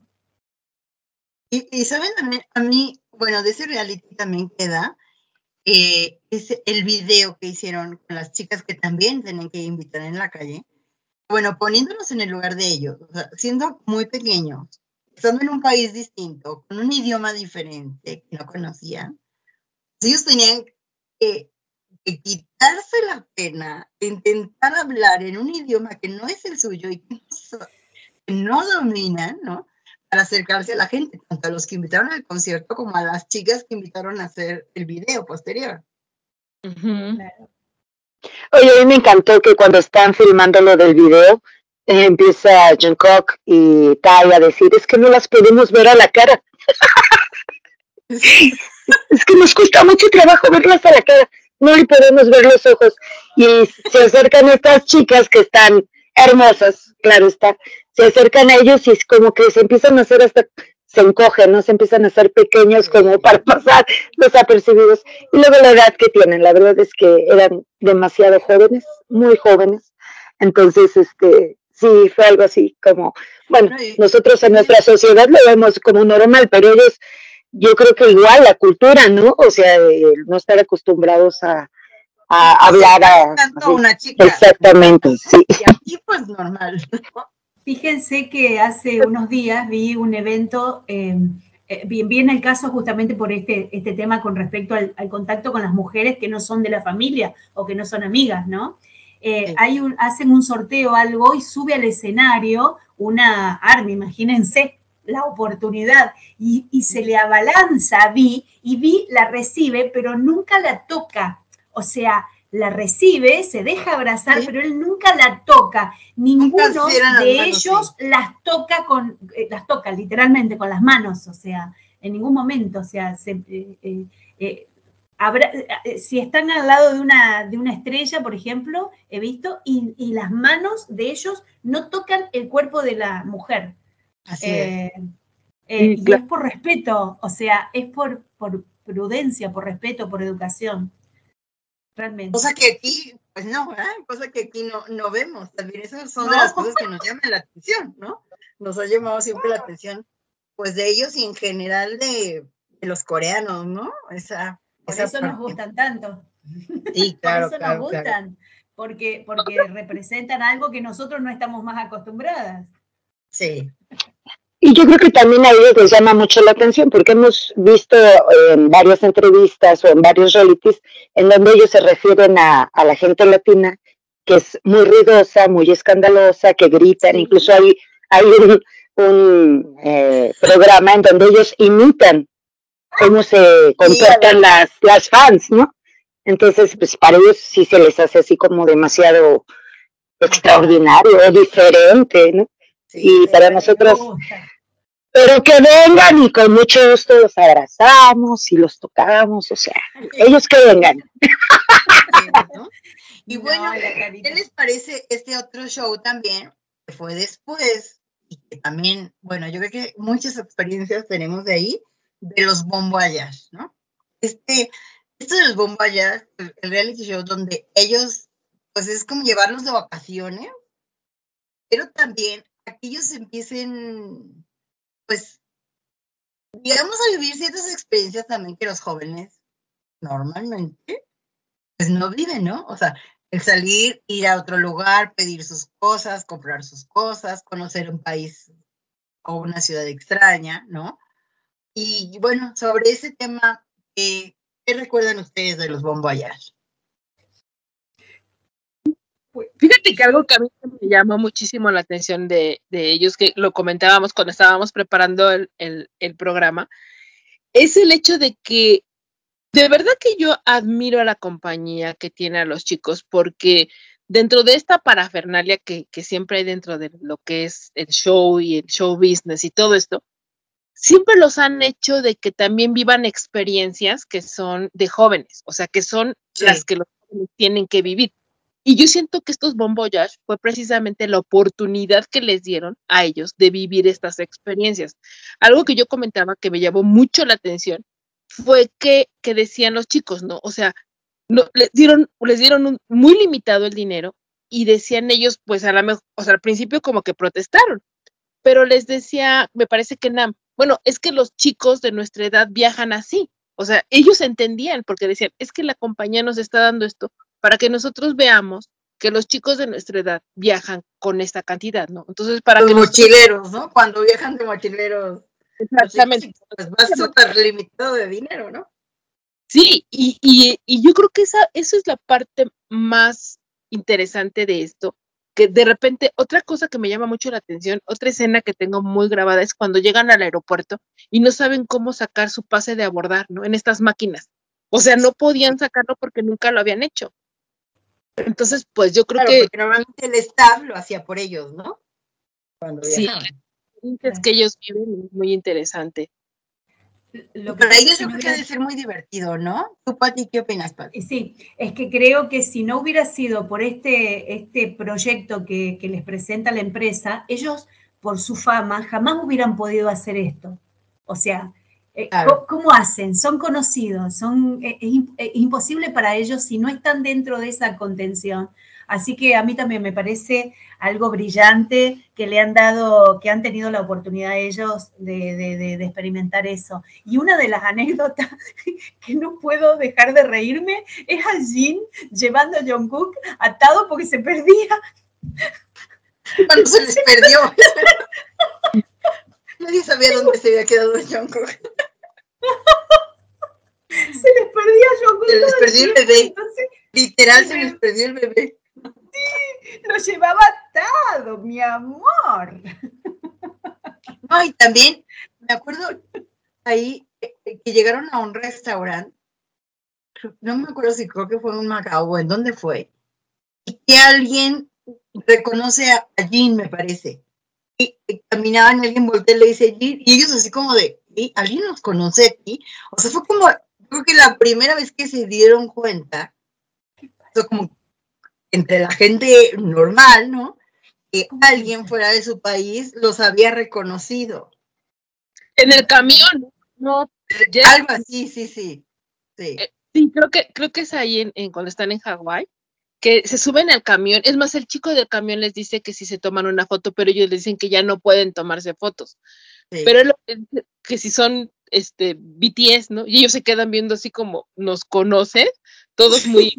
Y saben, a mí, bueno, de ese reality también queda es el video que hicieron con las chicas que también tienen que invitar en la calle. Bueno, poniéndonos en el lugar de ellos, o sea, siendo muy pequeños, estando en un país distinto, con un idioma diferente que no conocían, ellos tenían que quitarse la pena, intentar hablar en un idioma que no es el suyo y que no dominan, ¿no? Para acercarse a la gente, tanto a los que invitaron al concierto como a las chicas que invitaron a hacer el video posterior.
Claro. Oye, a mí me encantó que cuando están filmando lo del video, empieza Jungkook y Tai a decir, es que no las podemos ver a la cara. Es que nos cuesta mucho trabajo verlas a la cara, no le podemos ver los ojos. Y se acercan estas chicas que están hermosas, claro está, se acercan a ellos y es como que se empiezan a hacer hasta, se encogen, ¿no? Se empiezan a hacer pequeños como para pasar desapercibidos. Y luego la edad que tienen, la verdad es que eran demasiado jóvenes, muy jóvenes. Entonces, sí, fue algo así como, bueno, nosotros en nuestra sociedad lo vemos como normal, pero ellos, yo creo que igual la cultura, ¿no? O sea, no estar acostumbrados a hablar a
una chica.
Exactamente, sí.
Y aquí pues normal.
Fíjense que hace unos días vi un evento, bien el caso justamente por este tema con respecto al contacto con las mujeres que no son de la familia o que no son amigas, ¿no? Hacen un sorteo algo y sube al escenario una ARMY, imagínense la oportunidad, y se le abalanza a Vi, y Vi la recibe, pero nunca la toca. O sea, la recibe, se deja abrazar, pero él nunca la toca. Ninguno de ellos las toca literalmente con las manos, o sea, en ningún momento, o sea, si están al lado de una estrella, por ejemplo, he visto, y las manos de ellos no tocan el cuerpo de la mujer.
Así es.
Y claro, es por respeto, o sea, es por prudencia, por respeto, por educación. Realmente.
Cosa que aquí, pues no, ¿verdad? Cosa que aquí no vemos. También esas son de las cosas que nos llaman la atención, ¿no? Nos ha llamado siempre la atención, pues de ellos y en general de los coreanos, ¿no?
Por eso nos gustan tanto.
Sí, claro.
Por eso nos gustan, porque representan algo que nosotros no estamos más acostumbradas.
Sí.
Y yo creo que también a ellos les llama mucho la atención, porque hemos visto en varias entrevistas o en varios realities en donde ellos se refieren a la gente latina, que es muy ruidosa, muy escandalosa, que gritan, incluso hay un programa en donde ellos imitan cómo se comportan las fans, ¿no? Entonces, pues para ellos sí se les hace así como demasiado extraordinario, diferente, ¿no? Sí, y para nosotros, pero que vengan y con mucho gusto los abrazamos y los tocamos, o sea, ellos que vengan.
¿No? Y bueno, ¿qué les parece este otro show también, que fue después, y que también, bueno, yo creo que muchas experiencias tenemos de ahí, de los Bon Voyage, ¿no? Esto de los Bon Voyage, el reality show donde ellos, pues es como llevarlos de vacaciones, pero también aquellos empiecen, pues, digamos, a vivir ciertas experiencias también que los jóvenes normalmente, pues no viven, ¿no? O sea, el salir, ir a otro lugar, pedir sus cosas, comprar sus cosas, conocer un país o una ciudad extraña, ¿no? Y bueno, sobre ese tema, ¿qué recuerdan ustedes de los Bon Voyage?
Fíjate que algo que a mí me llamó muchísimo la atención de ellos, que lo comentábamos cuando estábamos preparando el programa, es el hecho de que de verdad que yo admiro a la compañía que tiene a los chicos, porque dentro de esta parafernalia que siempre hay dentro de lo que es el show y el show business y todo esto, siempre los han hecho de que también vivan experiencias que son de jóvenes, o sea, que son las que los jóvenes tienen que vivir. Y yo siento que estos Bon Voyage fue precisamente la oportunidad que les dieron a ellos de vivir estas experiencias. Algo que yo comentaba que me llamó mucho la atención fue que decían los chicos, ¿no? O sea, no, les dieron muy limitado el dinero y decían ellos, pues a la mejor, o sea, al principio como que protestaron, pero les decía, me parece que Nam, bueno, es que los chicos de nuestra edad viajan así, o sea, ellos entendían porque decían, es que la compañía nos está dando esto para que nosotros veamos que los chicos de nuestra edad viajan con esta cantidad, ¿no? Entonces, para
los
que
mochileros, ¿no? Cuando viajan de mochileros.
Exactamente.
Pues va súper limitado de dinero, ¿no?
Sí, y yo creo que eso es la parte más interesante de esto, que de repente, otra cosa que me llama mucho la atención, otra escena que tengo muy grabada es cuando llegan al aeropuerto y no saben cómo sacar su pase de abordar, ¿no? En estas máquinas. O sea, no podían sacarlo porque nunca lo habían hecho. Entonces, pues yo creo que...
Porque normalmente el staff lo hacía por ellos, ¿no? Cuando viajaban.
Sí, es que ellos viven es muy interesante.
Para ellos yo creo que debe ser muy divertido, ¿no? ¿Tú, Pati, qué opinas, Pati?
Sí, es que creo que si no hubiera sido por este proyecto que les presenta la empresa, ellos, por su fama, jamás hubieran podido hacer esto. O sea, claro. ¿Cómo hacen? Son conocidos, es imposible para ellos si no están dentro de esa contención. Así que a mí también me parece algo brillante que le han dado, que han tenido la oportunidad ellos de experimentar eso. Y una de las anécdotas que no puedo dejar de reírme es a Jin llevando a Jungkook atado porque se perdía.
Cuando se les perdió. Nadie sabía dónde se había quedado Jungkook.
Se les perdía Jungkook.
Se les perdió el bebé. Entonces, literal, se les perdió el bebé.
Sí, lo llevaba atado, mi amor.
No, y también me acuerdo ahí que llegaron a un restaurante, no me acuerdo si creo que fue en Macao o en dónde fue, y que alguien reconoce a Jin, me parece. Y caminaban, alguien voltea y le dice Jin, y ellos así como de, ¿alguien nos conoce aquí? O sea, fue como, creo que la primera vez que se dieron cuenta, fue como entre la gente normal, ¿no? Que alguien fuera de su país los había reconocido.
En el camión, ¿no?
Algo así, sí.
Sí, creo que es ahí cuando están en Hawái, que se suben al camión. Es más, el chico del camión les dice que sí se toman una foto, pero ellos les dicen que ya no pueden tomarse fotos. Sí. Pero que si son BTS, ¿no? Y ellos se quedan viendo así como, ¿nos conoces? Todos muy...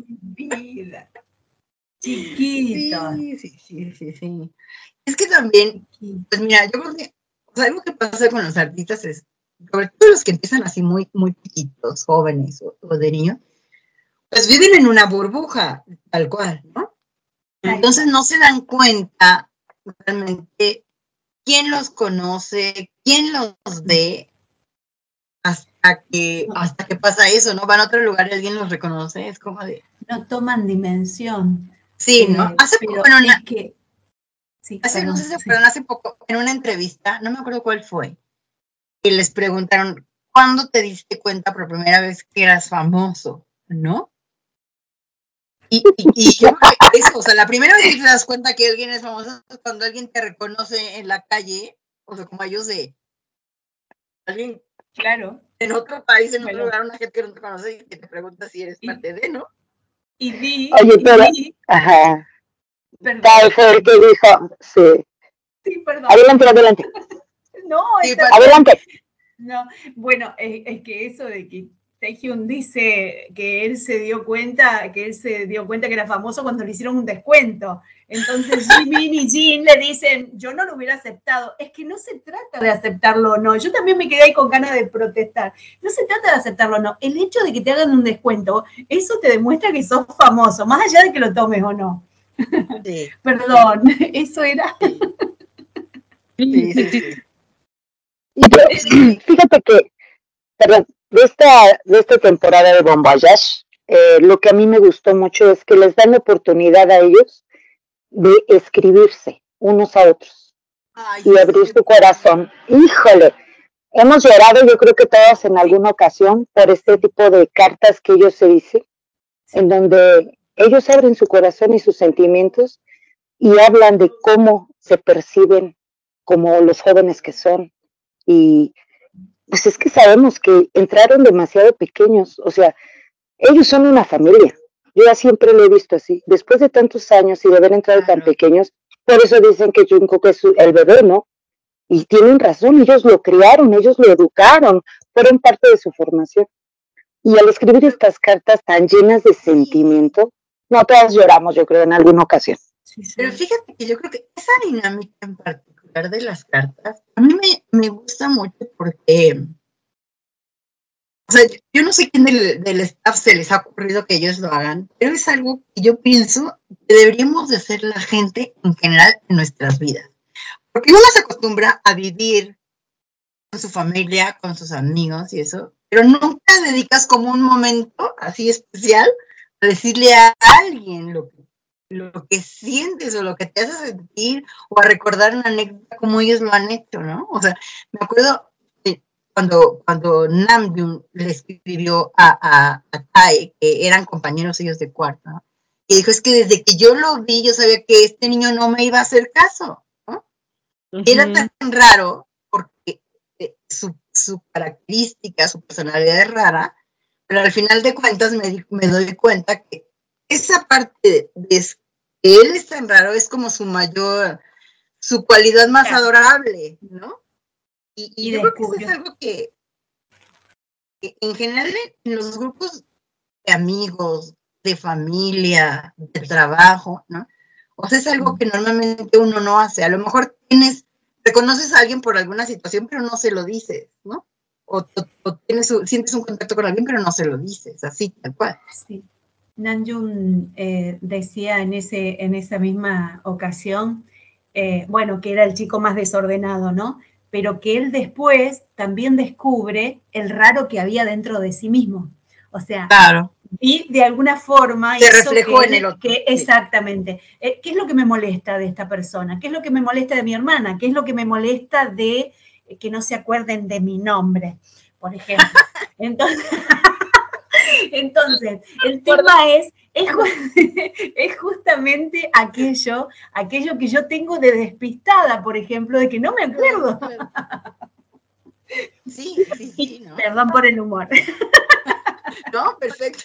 Chiquitos.
Sí. Es que también, pues mira, yo creo que algo que pasa con los artistas es, sobre todo los que empiezan así muy, muy chiquitos, jóvenes o de niños, pues viven en una burbuja, tal cual, ¿no? Entonces no se dan cuenta realmente quién los conoce, quién los ve, hasta que pasa eso, ¿no? Van a otro lugar y alguien los reconoce, es como de...
No toman dimensión.
Sí, ¿no? Hace poco hace poco, en una entrevista, no me acuerdo cuál fue, y les preguntaron, ¿cuándo te diste cuenta por primera vez que eras famoso? ¿No? Y yo creo que eso, o sea, la primera vez que te das cuenta que alguien es famoso es cuando alguien te reconoce en la calle, o sea, como ellos de alguien,
claro,
en otro país, en otro lugar, una gente que no te conoce y que te pregunta si eres parte de, ¿no?
Ajá. Tal fue el que dijo, sí.
Sí, perdón.
Adelante.
No,
sí, adelante.
No, bueno, es que eso de que Taehyung dice que él se dio cuenta que era famoso cuando le hicieron un descuento. Entonces Jimin y Jin le dicen, yo no lo hubiera aceptado. Es que no se trata de aceptarlo o no. Yo también me quedé ahí con ganas de protestar. No se trata de aceptarlo o no. El hecho de que te hagan un descuento, eso te demuestra que sos famoso, más allá de que lo tomes o no. Sí. Perdón, eso era...
Sí.
Fíjate que, perdón, de esta temporada de Bon Voyage, lo que a mí me gustó mucho es que les dan la oportunidad a ellos de escribirse unos a otros. Ay, y abrir su corazón. Híjole, hemos llorado yo creo que todos en alguna ocasión por este tipo de cartas que ellos se dicen, en donde ellos abren su corazón y sus sentimientos y hablan de cómo se perciben como los jóvenes que son. Y pues es que sabemos que entraron demasiado pequeños, o sea, ellos son una familia. Yo ya siempre lo he visto así. Después de tantos años y de haber entrado tan pequeños, por eso dicen que Jungkook es el bebé, ¿no? Y tienen razón, ellos lo criaron, ellos lo educaron, fueron parte de su formación. Y al escribir estas cartas tan llenas de sentimiento, no todas lloramos, yo creo, en alguna ocasión.
Sí. Pero fíjate que yo creo que esa dinámica en particular de las cartas, a mí me gusta mucho porque, o sea, yo no sé quién del staff se les ha ocurrido que ellos lo hagan, pero es algo que yo pienso que deberíamos de hacer la gente en general en nuestras vidas. Porque uno se acostumbra a vivir con su familia, con sus amigos y eso, pero nunca dedicas como un momento así especial a decirle a alguien lo que sientes o lo que te hace sentir o a recordar una anécdota como ellos lo han hecho, ¿no? O sea, me acuerdo cuando Namjoon le escribió a Tae, que eran compañeros ellos de cuarto, ¿no? Y dijo, es que desde que yo lo vi, yo sabía que este niño no me iba a hacer caso, ¿no? Uh-huh. Era tan raro porque su característica, su personalidad es rara, pero al final de cuentas me doy cuenta que esa parte de que él es tan raro es como su cualidad más adorable, ¿no? Y yo creo que eso es algo que en general en los grupos de amigos, de familia, de trabajo, ¿no? O sea, es algo que normalmente uno no hace. A lo mejor reconoces a alguien por alguna situación, pero no se lo dices, ¿no? O sientes un contacto con alguien, pero no se lo dices, así, tal cual.
Sí. Namjoon decía en esa misma ocasión, bueno, que era el chico más desordenado, ¿no? Pero que él después también descubre el raro que había dentro de sí mismo. O sea,
claro.
Y de alguna forma...
Se reflejó en el otro.
Exactamente. ¿Qué es lo que me molesta de esta persona? ¿Qué es lo que me molesta de mi hermana? ¿Qué es lo que me molesta de que no se acuerden de mi nombre? Por ejemplo. Entonces, el tema es justamente aquello que yo tengo de despistada, por ejemplo, de que no me acuerdo.
Sí, ¿no?
Perdón por el humor.
No, perfecto.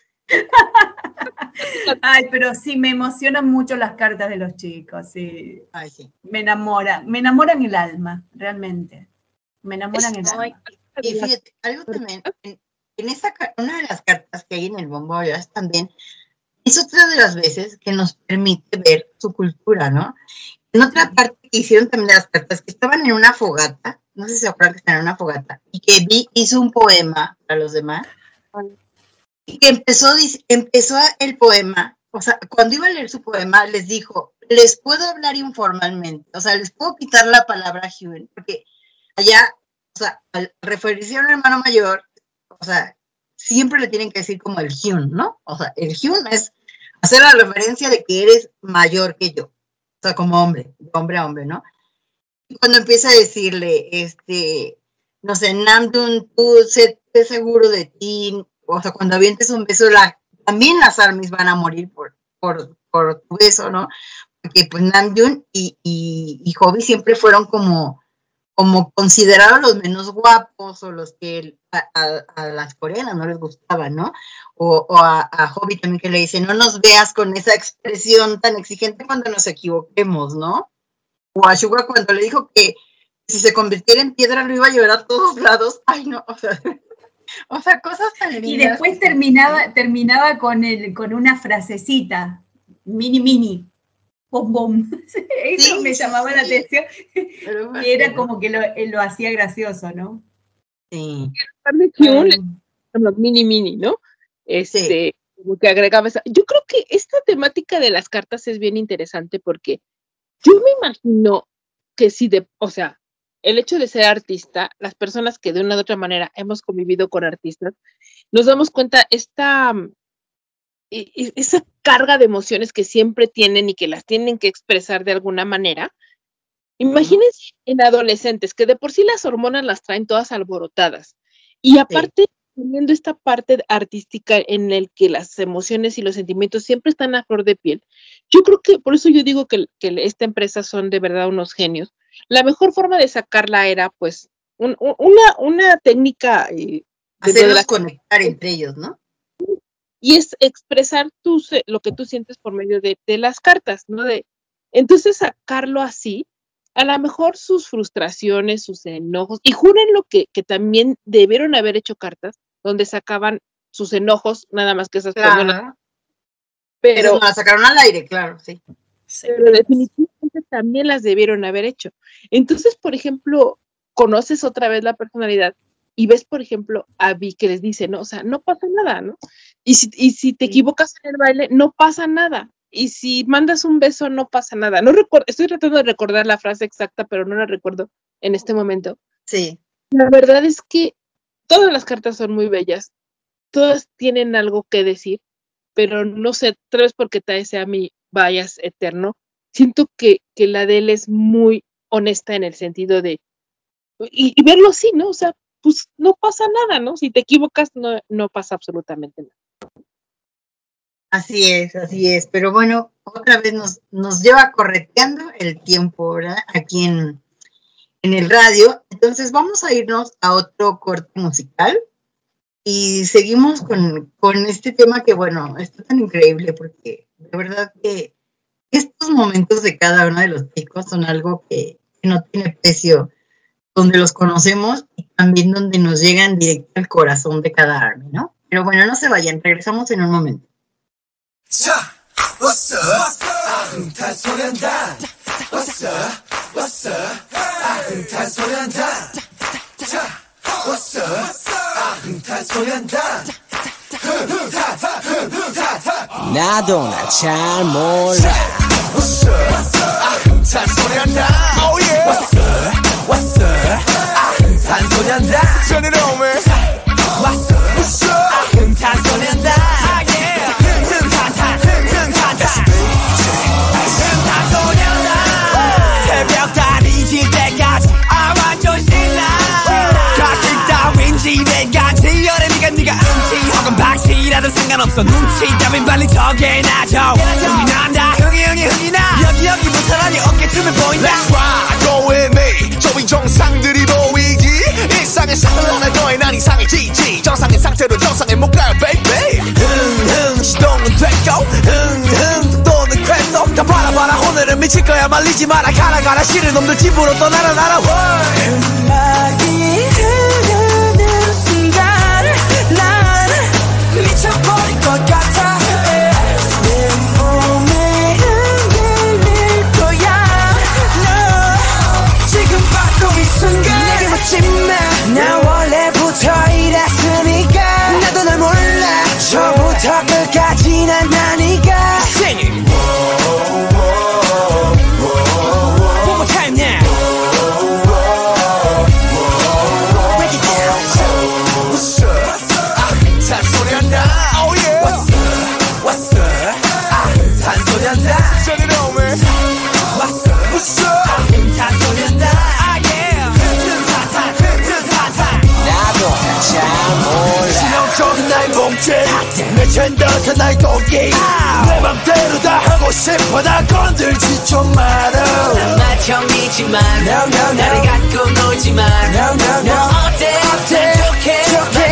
Ay, pero sí, me emocionan mucho las cartas de los chicos, sí.
Ay, sí.
Me enamoran el alma, realmente. Me enamoran el alma.
Y fíjate, algo también, una de las cartas que hay en el Bon Voyage también es otra de las veces que nos permite ver su cultura, ¿no? En otra parte que hicieron también de las cartas que estaban en una fogata, no sé si se acuerdan que estaban en una fogata, y que hizo un poema para los demás, y que empezó el poema o sea, cuando iba a leer su poema, les dijo, les puedo hablar informalmente, o sea, les puedo quitar la palabra Hyun, porque allá, o sea, al referirse a un hermano mayor, o sea, siempre le tienen que decir como el Hyun, ¿no? O sea, el Hyun es hacer la referencia de que eres mayor que yo, o sea, como hombre, hombre a hombre, ¿no? Y cuando empieza a decirle, no sé, Namjoon, tú sé seguro de ti, o sea, cuando avientes un beso, también las armies van a morir por tu beso, ¿no? Porque pues Namjoon y Hobi siempre fueron como considerados los menos guapos o los que a las coreanas no les gustaban, ¿no? O a Hobi también que le dice, no nos veas con esa expresión tan exigente cuando nos equivoquemos, ¿no? O a Suga cuando le dijo que si se convirtiera en piedra lo iba a llevar a todos lados. Ay, no, o sea, cosas tan lindas.
Y después terminaba con una frasecita, mini, bom, bom. Eso sí, me llamaba la atención. Y era como que lo hacía gracioso, ¿no?
Sí.
Mini, ¿no? Como que agregaba esa. Yo creo que esta temática de las cartas es bien interesante porque yo me imagino que o sea, el hecho de ser artista, las personas que de una u otra manera hemos convivido con artistas, nos damos cuenta esa carga de emociones que siempre tienen y que las tienen que expresar de alguna manera. Imagínense en adolescentes, que de por sí las hormonas las traen todas alborotadas, y aparte teniendo esta parte artística en el que las emociones y los sentimientos siempre están a flor de piel. Yo creo que, por eso yo digo que esta empresa son de verdad unos genios. La mejor forma de sacarla era, pues, una técnica...
hacerlos conectar entre ellos, ¿no?
Y es expresar lo que tú sientes por medio de las cartas, ¿no? Entonces, sacarlo así, a lo mejor sus frustraciones, sus enojos, y júrenlo que también debieron haber hecho cartas donde sacaban sus enojos, nada más que esas personas. Pero
las sacaron al aire, claro, sí.
Pero definitivamente también las debieron haber hecho. Entonces, por ejemplo, conoces otra vez la personalidad y ves, por ejemplo, a Vi que les dice, no, o sea, no pasa nada, ¿no? Y si te equivocas en el baile, no pasa nada. Y si mandas un beso, no pasa nada. No recuerdo, estoy tratando de recordar la frase exacta, pero no la recuerdo en este momento.
Sí.
La verdad es que todas las cartas son muy bellas. Todas tienen algo que decir, pero no sé, tal vez porque tal sea mi bias eterno, siento que la de él es muy honesta en el sentido de, y verlo así, ¿no? O sea, pues no pasa nada, ¿no? Si te equivocas, no pasa absolutamente nada.
Así es, pero bueno, otra vez nos lleva correteando el tiempo, ¿verdad? Aquí en el radio. Entonces vamos a irnos a otro corte musical y seguimos con este tema que, bueno, está tan increíble porque de verdad que estos momentos de cada uno de los chicos son algo que no tiene precio, donde los conocemos y también donde nos llegan directo al corazón de cada ARMY, ¿no? Pero bueno, no se vayan, regresamos en un momento.
자, what's up? 아흥탄 소리 한다. What's up? What's up? 아흥탄 소리 한다. 자, what's up? 아흥탄 소리 한다. 나도 나 잘 몰라. What's up? 아흥탄 소리 한다. Oh yeah. What's up? What's up? 아흥탄 소리 한다. Turn it on, man. What's up? What's up? 아흥탄 소리 한다. 새벽 다리질 때까지 완전 신나 가식 따윈지 내가 지어내니까 네가 음치 혹은 박치라도 상관없어 눈치 따윈 빨리 정해놔줘 흥이 난다 흥이 나 여기부터라니 어깨춤을 보인다 Let's ride go with me 저위 정상들이 보이지 일상에서 흘러날 거에 난 이상해지지 정상인 상태로 정상에 못 가요 baby 시동은 됐고 또는 크래서 다 바라봐라 오늘은 미칠 거야 말리지 마라 가라 싫은 놈들 집으로 떠나라 음악이 흐르는 순간 난 미쳐버릴 것 같아 내 몸에 흔들릴 거야 너 지금 바로 이 순간 내게 묻지 마 나 원래부터 이랬으니까 나도 널 몰라 처음부터 끝까지 난 나니까 pretender 날 똥기 내 맘대로 다 하고 싶어 다 건들지 좀 마라
난 맏형이지만 나를 갖고 놀지만 너 어때 좋게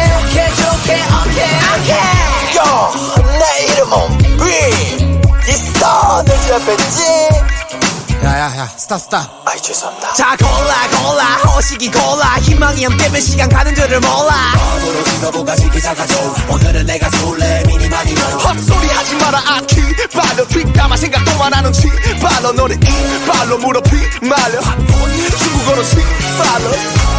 요 내 이름은 B 있어 내 집 앞에 지 야야야 스탑 아이 죄송합니다
자 골라 호식이 골라 희망이 형 때문에 시간 가는 줄을 몰라
떨어지서 뭐가 지기 작아져 오늘은 내가 쏠래 미니마니 헛소리 하지 마라 아키 발로 뒷담화 생각도 말하는 치 발로 노래 이 발로 무릎이 말려 중국어로 치 발로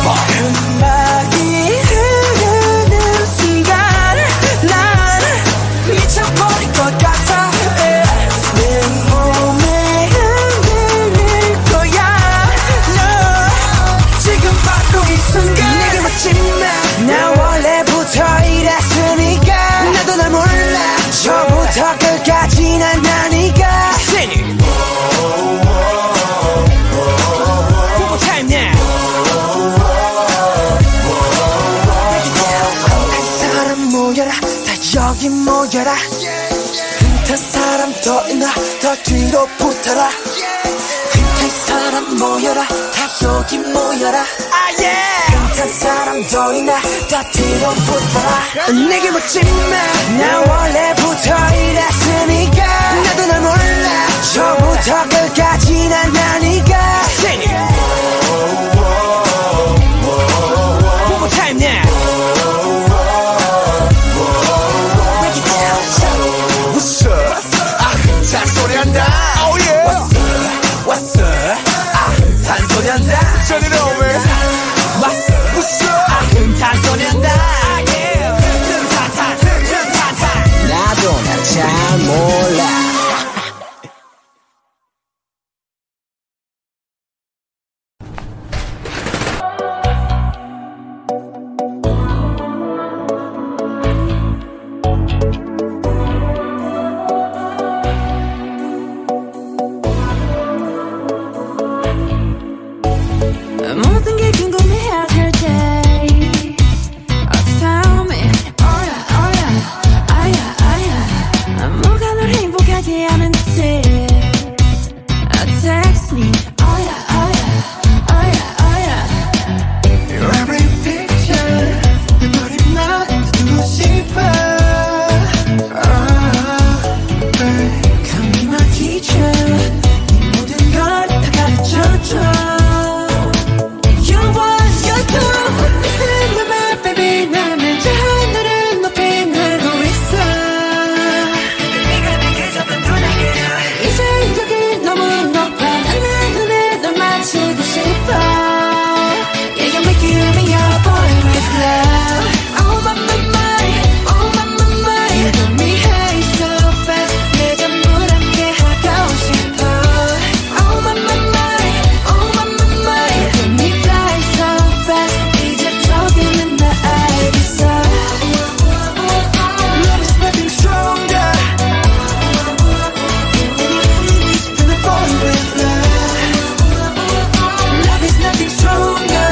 음악이 흐르는 순간 난 미쳐버릴 것 같아 내 몸에 흔들릴 거야 너 지금 바로 이 순간 내게 맞지마 나 원래부터 이랬으니까 나도 날 몰라 처음부터 끝까지 난 나니까 Sing it One more time now 사람 모여라 다 여기 모여라 흠탄 사람 더 있나 더 뒤로 붙어라 흠탄 사람 모여라 다 여기 모여라 흠탄 사람 더 있나 더 뒤로 붙어라 내게 묻지마 나 원래부터 이랬으니까 나도 날 몰라 처음부터 끝까지 난 나니까 Sing it One more time now
What's up 잔소리한다 Oh yeah What's up 잔소리한다 Turn it on man What's up
잔소리한다 나도 날 잘 몰라
모든 게 궁금해하실 때 Tell me oh yeah 아야 뭐가 널 행복하게 하는지 Text me oh yeah
Your every picture 내 머리만 두고 싶어
Call me my teacher 네 모든 걸 다 가르쳐줘 You want your two Listen to my baby 나는 저 하늘을 높이 날고 있어 네가 내게 잡은 분위기야 이제 여기 너무 높아 나는 눈에 널 맞추고 싶어 Yeah, you make your boy with love Oh my You got me high so fast 내 전부를 함께 하고 싶어 Oh my You got me fly so fast 이제 저기는 나 알겠어
Love is nothing stronger than a boy with love
Love is nothing stronger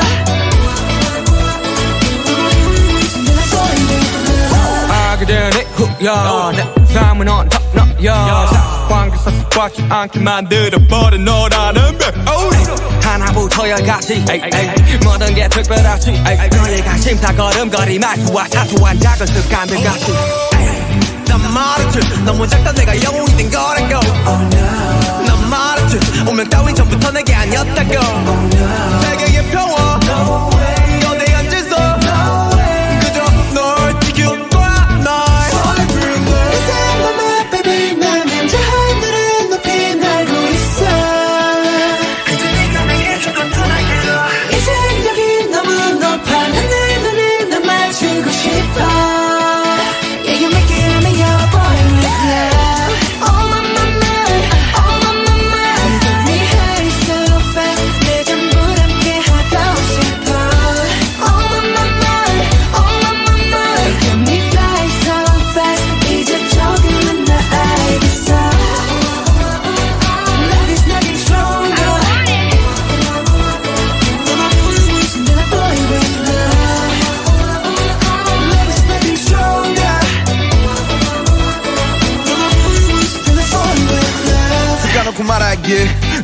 than a boy with love
그대는 후야 내 삶은 on top 너야 관계사 습관치 않게 만들어버린 너라는 백 하나부터 열까지 모든 게 특별하지 너의 관심사 걸음걸이 말투와 사소한 작은 습관들 같이
난 말했지 너무 작다 내가 영웅이 된 거라고 난 말했지 운명 따윈 전부터 내게 아니었다고 세계의 평화 너내 앉아서 그저 널 지킬 거야 날
Listen to my baby 나는 저 하늘을 높이 날고 있어
이제 네가 내게 줬던 편하게
이제 여기 너무 높아 나는 눈을 널 맞추고 싶어 Yeah, you make your boy with love Oh my You got me high so fast 내 전부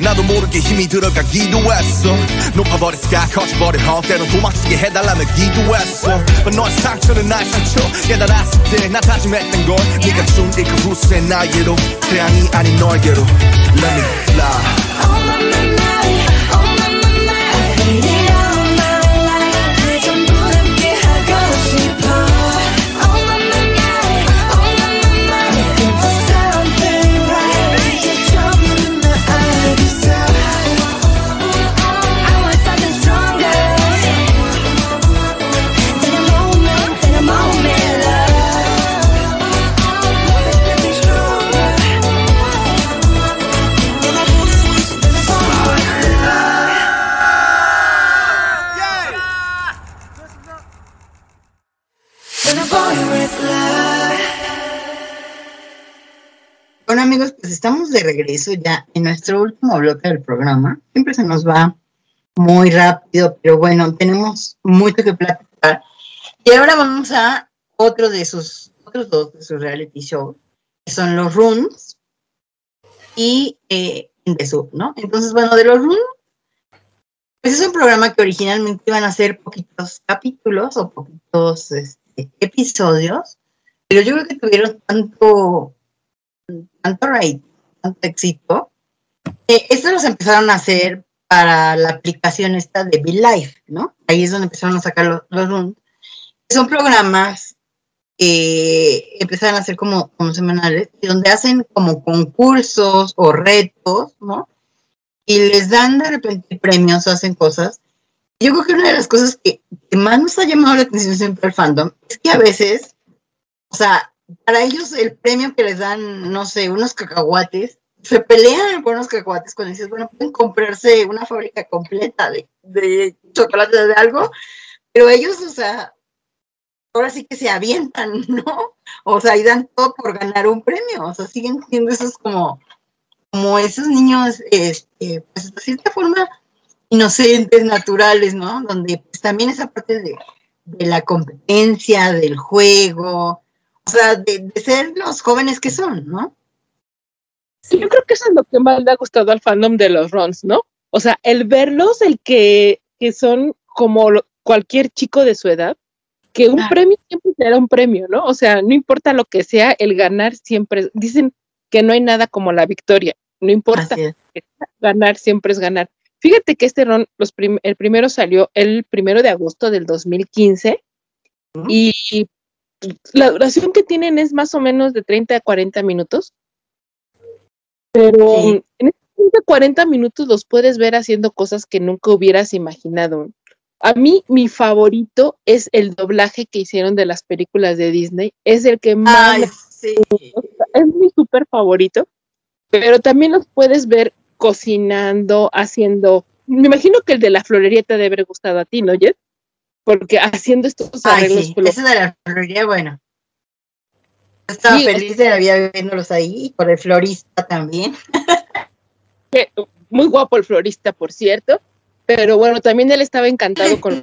나도 모르게 힘이 들어가기도 했어 높아버린 sky 커져버린 hawk 때론 도망치게 해달라며 기도했어 But 너의 상처는 나의 상처 깨달았을 때 나 다짐했던 건 네가 준 이 그 후세 나에게로 태양이 아닌 너에게로 Let me fly
Oh my my my Oh my my my I need it all my life 그 전부 함께 하고 싶어 Oh my my my Oh my my my Looking for something right 이제 처음으로 나 알겠어 I want something stronger Than a moment love Make me stronger
Bueno, amigos, pues estamos de regreso ya en nuestro último bloque del programa. Siempre se nos va muy rápido, pero bueno, tenemos mucho que platicar. Y ahora vamos a otros dos de sus reality shows, que son los Runs y The Sub, ¿no? Entonces, bueno, de los Runs, pues es un programa que originalmente iban a ser poquitos capítulos o poquitos episodios, pero yo creo que tuvieron tanto rating, tanto éxito. Estos los empezaron a hacer para la aplicación esta de Be Live, ¿no? Ahí es donde empezaron a sacar los Runs. Son programas que empezaron a hacer como semanales, donde hacen como concursos o retos, ¿no? Y les dan de repente premios o hacen cosas. Yo creo que una de las cosas que más nos ha llamado la atención siempre al fandom es que a veces, o sea, para ellos el premio que les dan, no sé, unos cacahuates, se pelean por unos cacahuates cuando dices, bueno, pueden comprarse una fábrica completa de chocolate de algo, pero ellos, o sea, ahora sí que se avientan, ¿no? O sea, y dan todo por ganar un premio, o sea, siguen siendo esos como esos niños, pues de cierta forma, inocentes, naturales, ¿no? Donde pues, también esa parte de la competencia, del juego, o sea, de ser los jóvenes que son, ¿no?
Sí, yo creo que eso es lo que más le ha gustado al fandom de los Runs, ¿no? O sea, el verlos, el que son como cualquier chico de su edad, que un premio siempre será un premio, ¿no? O sea, no importa lo que sea, el ganar siempre, dicen que no hay nada como la victoria, no importa, ganar siempre es ganar. Fíjate que este run, el primero salió el 1 de agosto del 2015 y la duración que tienen es más o menos de 30 a 40 minutos, pero en estos 40 minutos los puedes ver haciendo cosas que nunca hubieras imaginado. A mí, mi favorito es el doblaje que hicieron de las películas de Disney, es el que más es mi súper favorito, pero también los puedes ver cocinando, haciendo, me imagino que el de la florería te debe haber gustado a ti, ¿no, Jet? Porque haciendo estos arreglos.
Sí, ese de la florería, bueno. Estaba feliz de la vida viéndolos ahí, por el florista también.
Muy guapo el florista, por cierto, pero bueno, también él estaba encantado con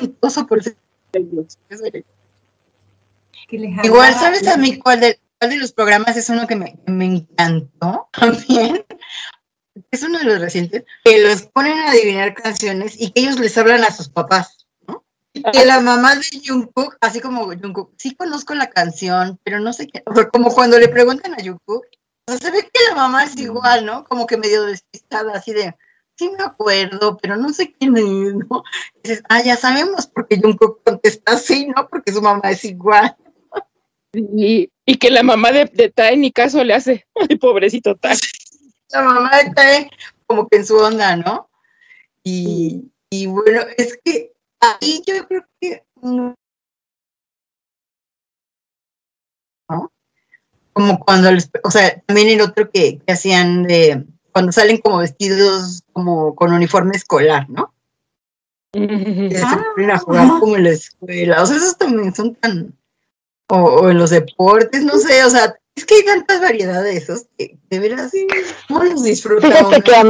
Igual, ¿sabes a mí cuál de los programas es uno que me encantó también? Es uno de los recientes, que los ponen a adivinar canciones y que ellos les hablan a sus papás, ¿no? Que la mamá de Jungkook, así como Jungkook, sí conozco la canción, pero no sé qué, como cuando le preguntan a Jungkook, o sea, se ve que la mamá es igual, ¿no? Como que medio despistada, así de, sí me acuerdo, pero no sé quién es, ¿no? Y dices, ya sabemos porque Jungkook contesta así, ¿no? Porque su mamá es igual.
Y que la mamá de Tai ni caso le hace, ay, pobrecito Tai.
La mamá de Tai como que en su onda, ¿no? Y bueno, es que ahí yo creo que ¿no? Como cuando o sea, también el otro que hacían de cuando salen como vestidos como con uniforme escolar, ¿no? Que se ponen a jugar como en la escuela, o sea, esos también son tan o en los deportes, no sé, o sea, es que hay tantas variedades de esos que de veras no los disfrutan.
Fíjate que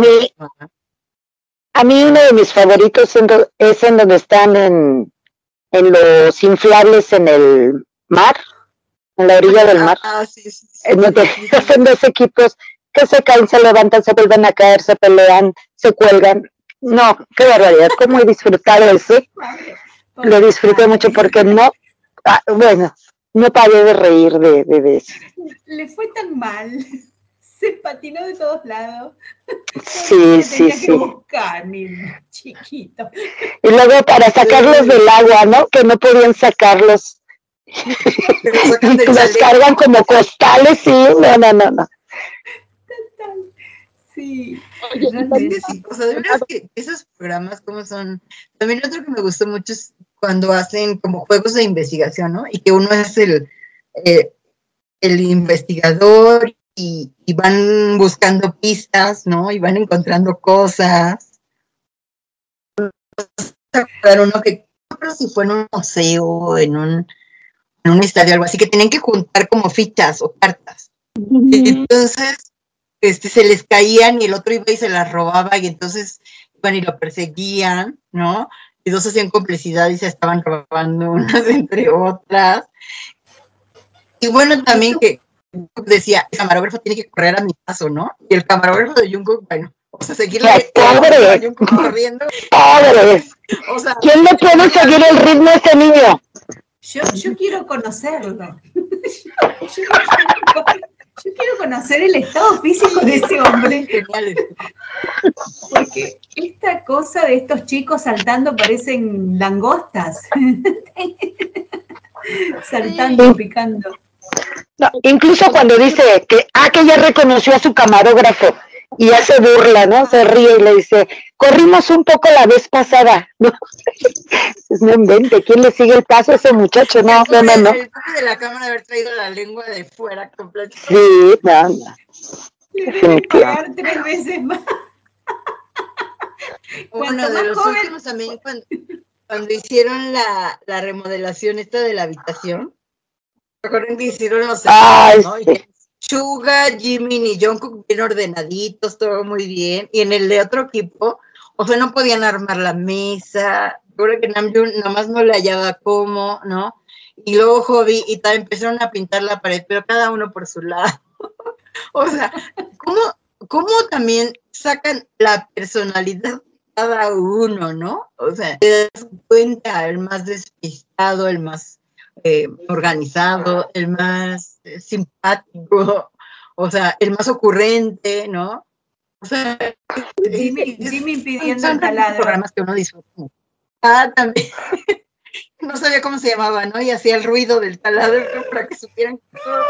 a mí uno de mis favoritos es en donde están en los inflables en el mar, en la orilla del mar.
Sí.
En donde hacen dos equipos que se caen, se levantan, se vuelven a caer, se pelean, se cuelgan. No, qué barbaridad, cómo he disfrutado eso. Lo disfruté mucho porque no paré de reír de eso.
Le fue tan mal, se patinó de todos lados.
Sí.
Que buscar, niño, chiquito.
Y luego para sacarlos del agua, ¿no? Que no podían sacarlos. Y los cargan como costales, sí, no.
Sí.
Realmente sí. O sea, de verdad que esos programas como son. También otro que me gustó mucho es cuando hacen como juegos de investigación, ¿no? Y que uno es el investigador y van buscando pistas, ¿no? Y van encontrando cosas. Uno que no creo si fue en un museo, en un estadio, algo así, que tenían que juntar como fichas o cartas. Entonces, se les caían y el otro iba y se las robaba y entonces iban y lo perseguían, ¿no? Y dos hacían complicidad y se estaban robando unas entre otras. Y bueno, también que decía, el camarógrafo tiene que correr a mi paso, ¿no? Y el camarógrafo de Jungkook, bueno, o sea, seguirle a Jungkook corriendo.
¡Pobres!
O sea,
¿quién le puede seguir el ritmo a ese niño?
Yo quiero conocerlo. Yo quiero conocer el estado físico de ese hombre. Porque esta cosa de estos chicos saltando parecen langostas. Saltando, picando.
No, incluso cuando dice que ya reconoció a su camarógrafo y ya se burla, ¿no? Se ríe y le dice, corrimos un poco la vez pasada. No, no invente, ¿quién le sigue el paso a ese muchacho? No.
El toque de la cámara de haber traído la lengua de fuera completamente.
Sí, no.
Le deben pagar 3 veces más.
Bueno, de los últimos también, cuando hicieron la remodelación esta de la habitación, recuerden que hicieron los ¿no?
Sí.
Suga, Jimin y Jungkook bien ordenaditos, todo muy bien, y en el de otro equipo, o sea, no podían armar la mesa, creo que Namjoon nomás no le hallaba cómo, ¿no? Y luego Hobi y tal empezaron a pintar la pared, pero cada uno por su lado. O sea, ¿cómo también sacan la personalidad de cada uno, ¿no? O sea, te das cuenta, el más despistado, el más organizado, el más simpático, o sea, el más ocurrente, ¿no? O sea,
Jimmy pidiendo el taladro.
Programas que uno disfruta. También. No sabía cómo se llamaba, ¿no? Y hacía el ruido del taladro para que supieran.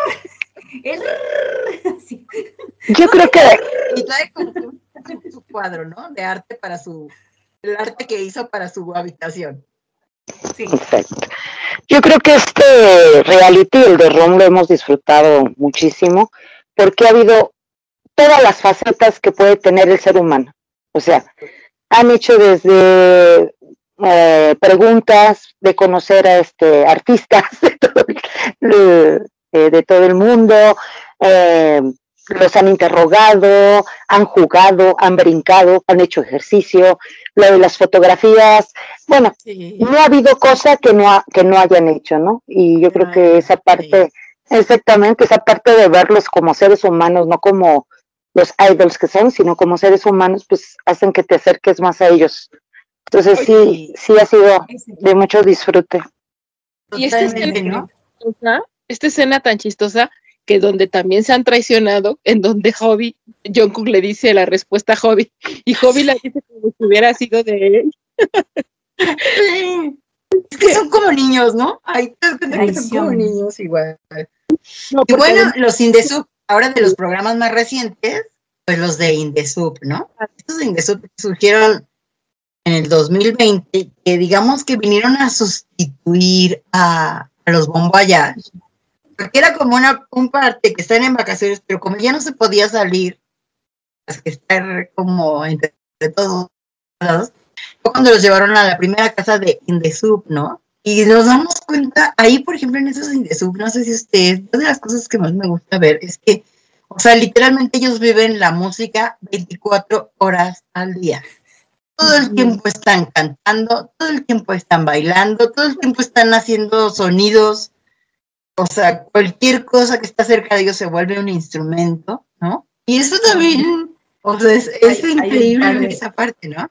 Yo creo que...
Y trae como su cuadro, ¿no? De arte el arte que hizo para su habitación.
Sí. Perfecto. Yo creo que este reality, el de ROM, lo hemos disfrutado muchísimo porque ha habido todas las facetas que puede tener el ser humano. O sea, han hecho desde preguntas de conocer a artistas de todo el mundo, los han interrogado, han jugado, han brincado, han hecho ejercicio, lo de las fotografías, bueno, sí. No ha habido cosa que no hayan hecho, ¿no? Y yo creo que esa parte, exactamente, esa parte de verlos como seres humanos, no como los idols que son, sino como seres humanos, pues hacen que te acerques más a ellos. Entonces sí ha sido de mucho disfrute.
Y esta escena tan chistosa, que donde también se han traicionado, en donde Jungkook le dice la respuesta a Hobi, y Hobi la dice como si hubiera sido de él.
Es que son como niños, ¿no? Son como niños igual. No, y bueno, los Indesub, ahora de los programas más recientes, pues los de Indesub, ¿no? Estos de Indesub surgieron en el 2020, que digamos que vinieron a sustituir a los Bon Voyage. Porque era como un parte que están en vacaciones, pero como ya no se podía salir, pues que estar como entre todos lados, fue cuando los llevaron a la primera casa de Indesub, ¿no? Y nos damos cuenta, ahí por ejemplo en esos Indesub, no sé si ustedes, una de las cosas que más me gusta ver es que, o sea, literalmente ellos viven la música 24 horas al día. Todo el tiempo están cantando, todo el tiempo están bailando, todo el tiempo están haciendo sonidos. O sea, cualquier cosa que está cerca de ellos se vuelve un instrumento, ¿no? Y eso también, o sea, es increíble esa parte, ¿no?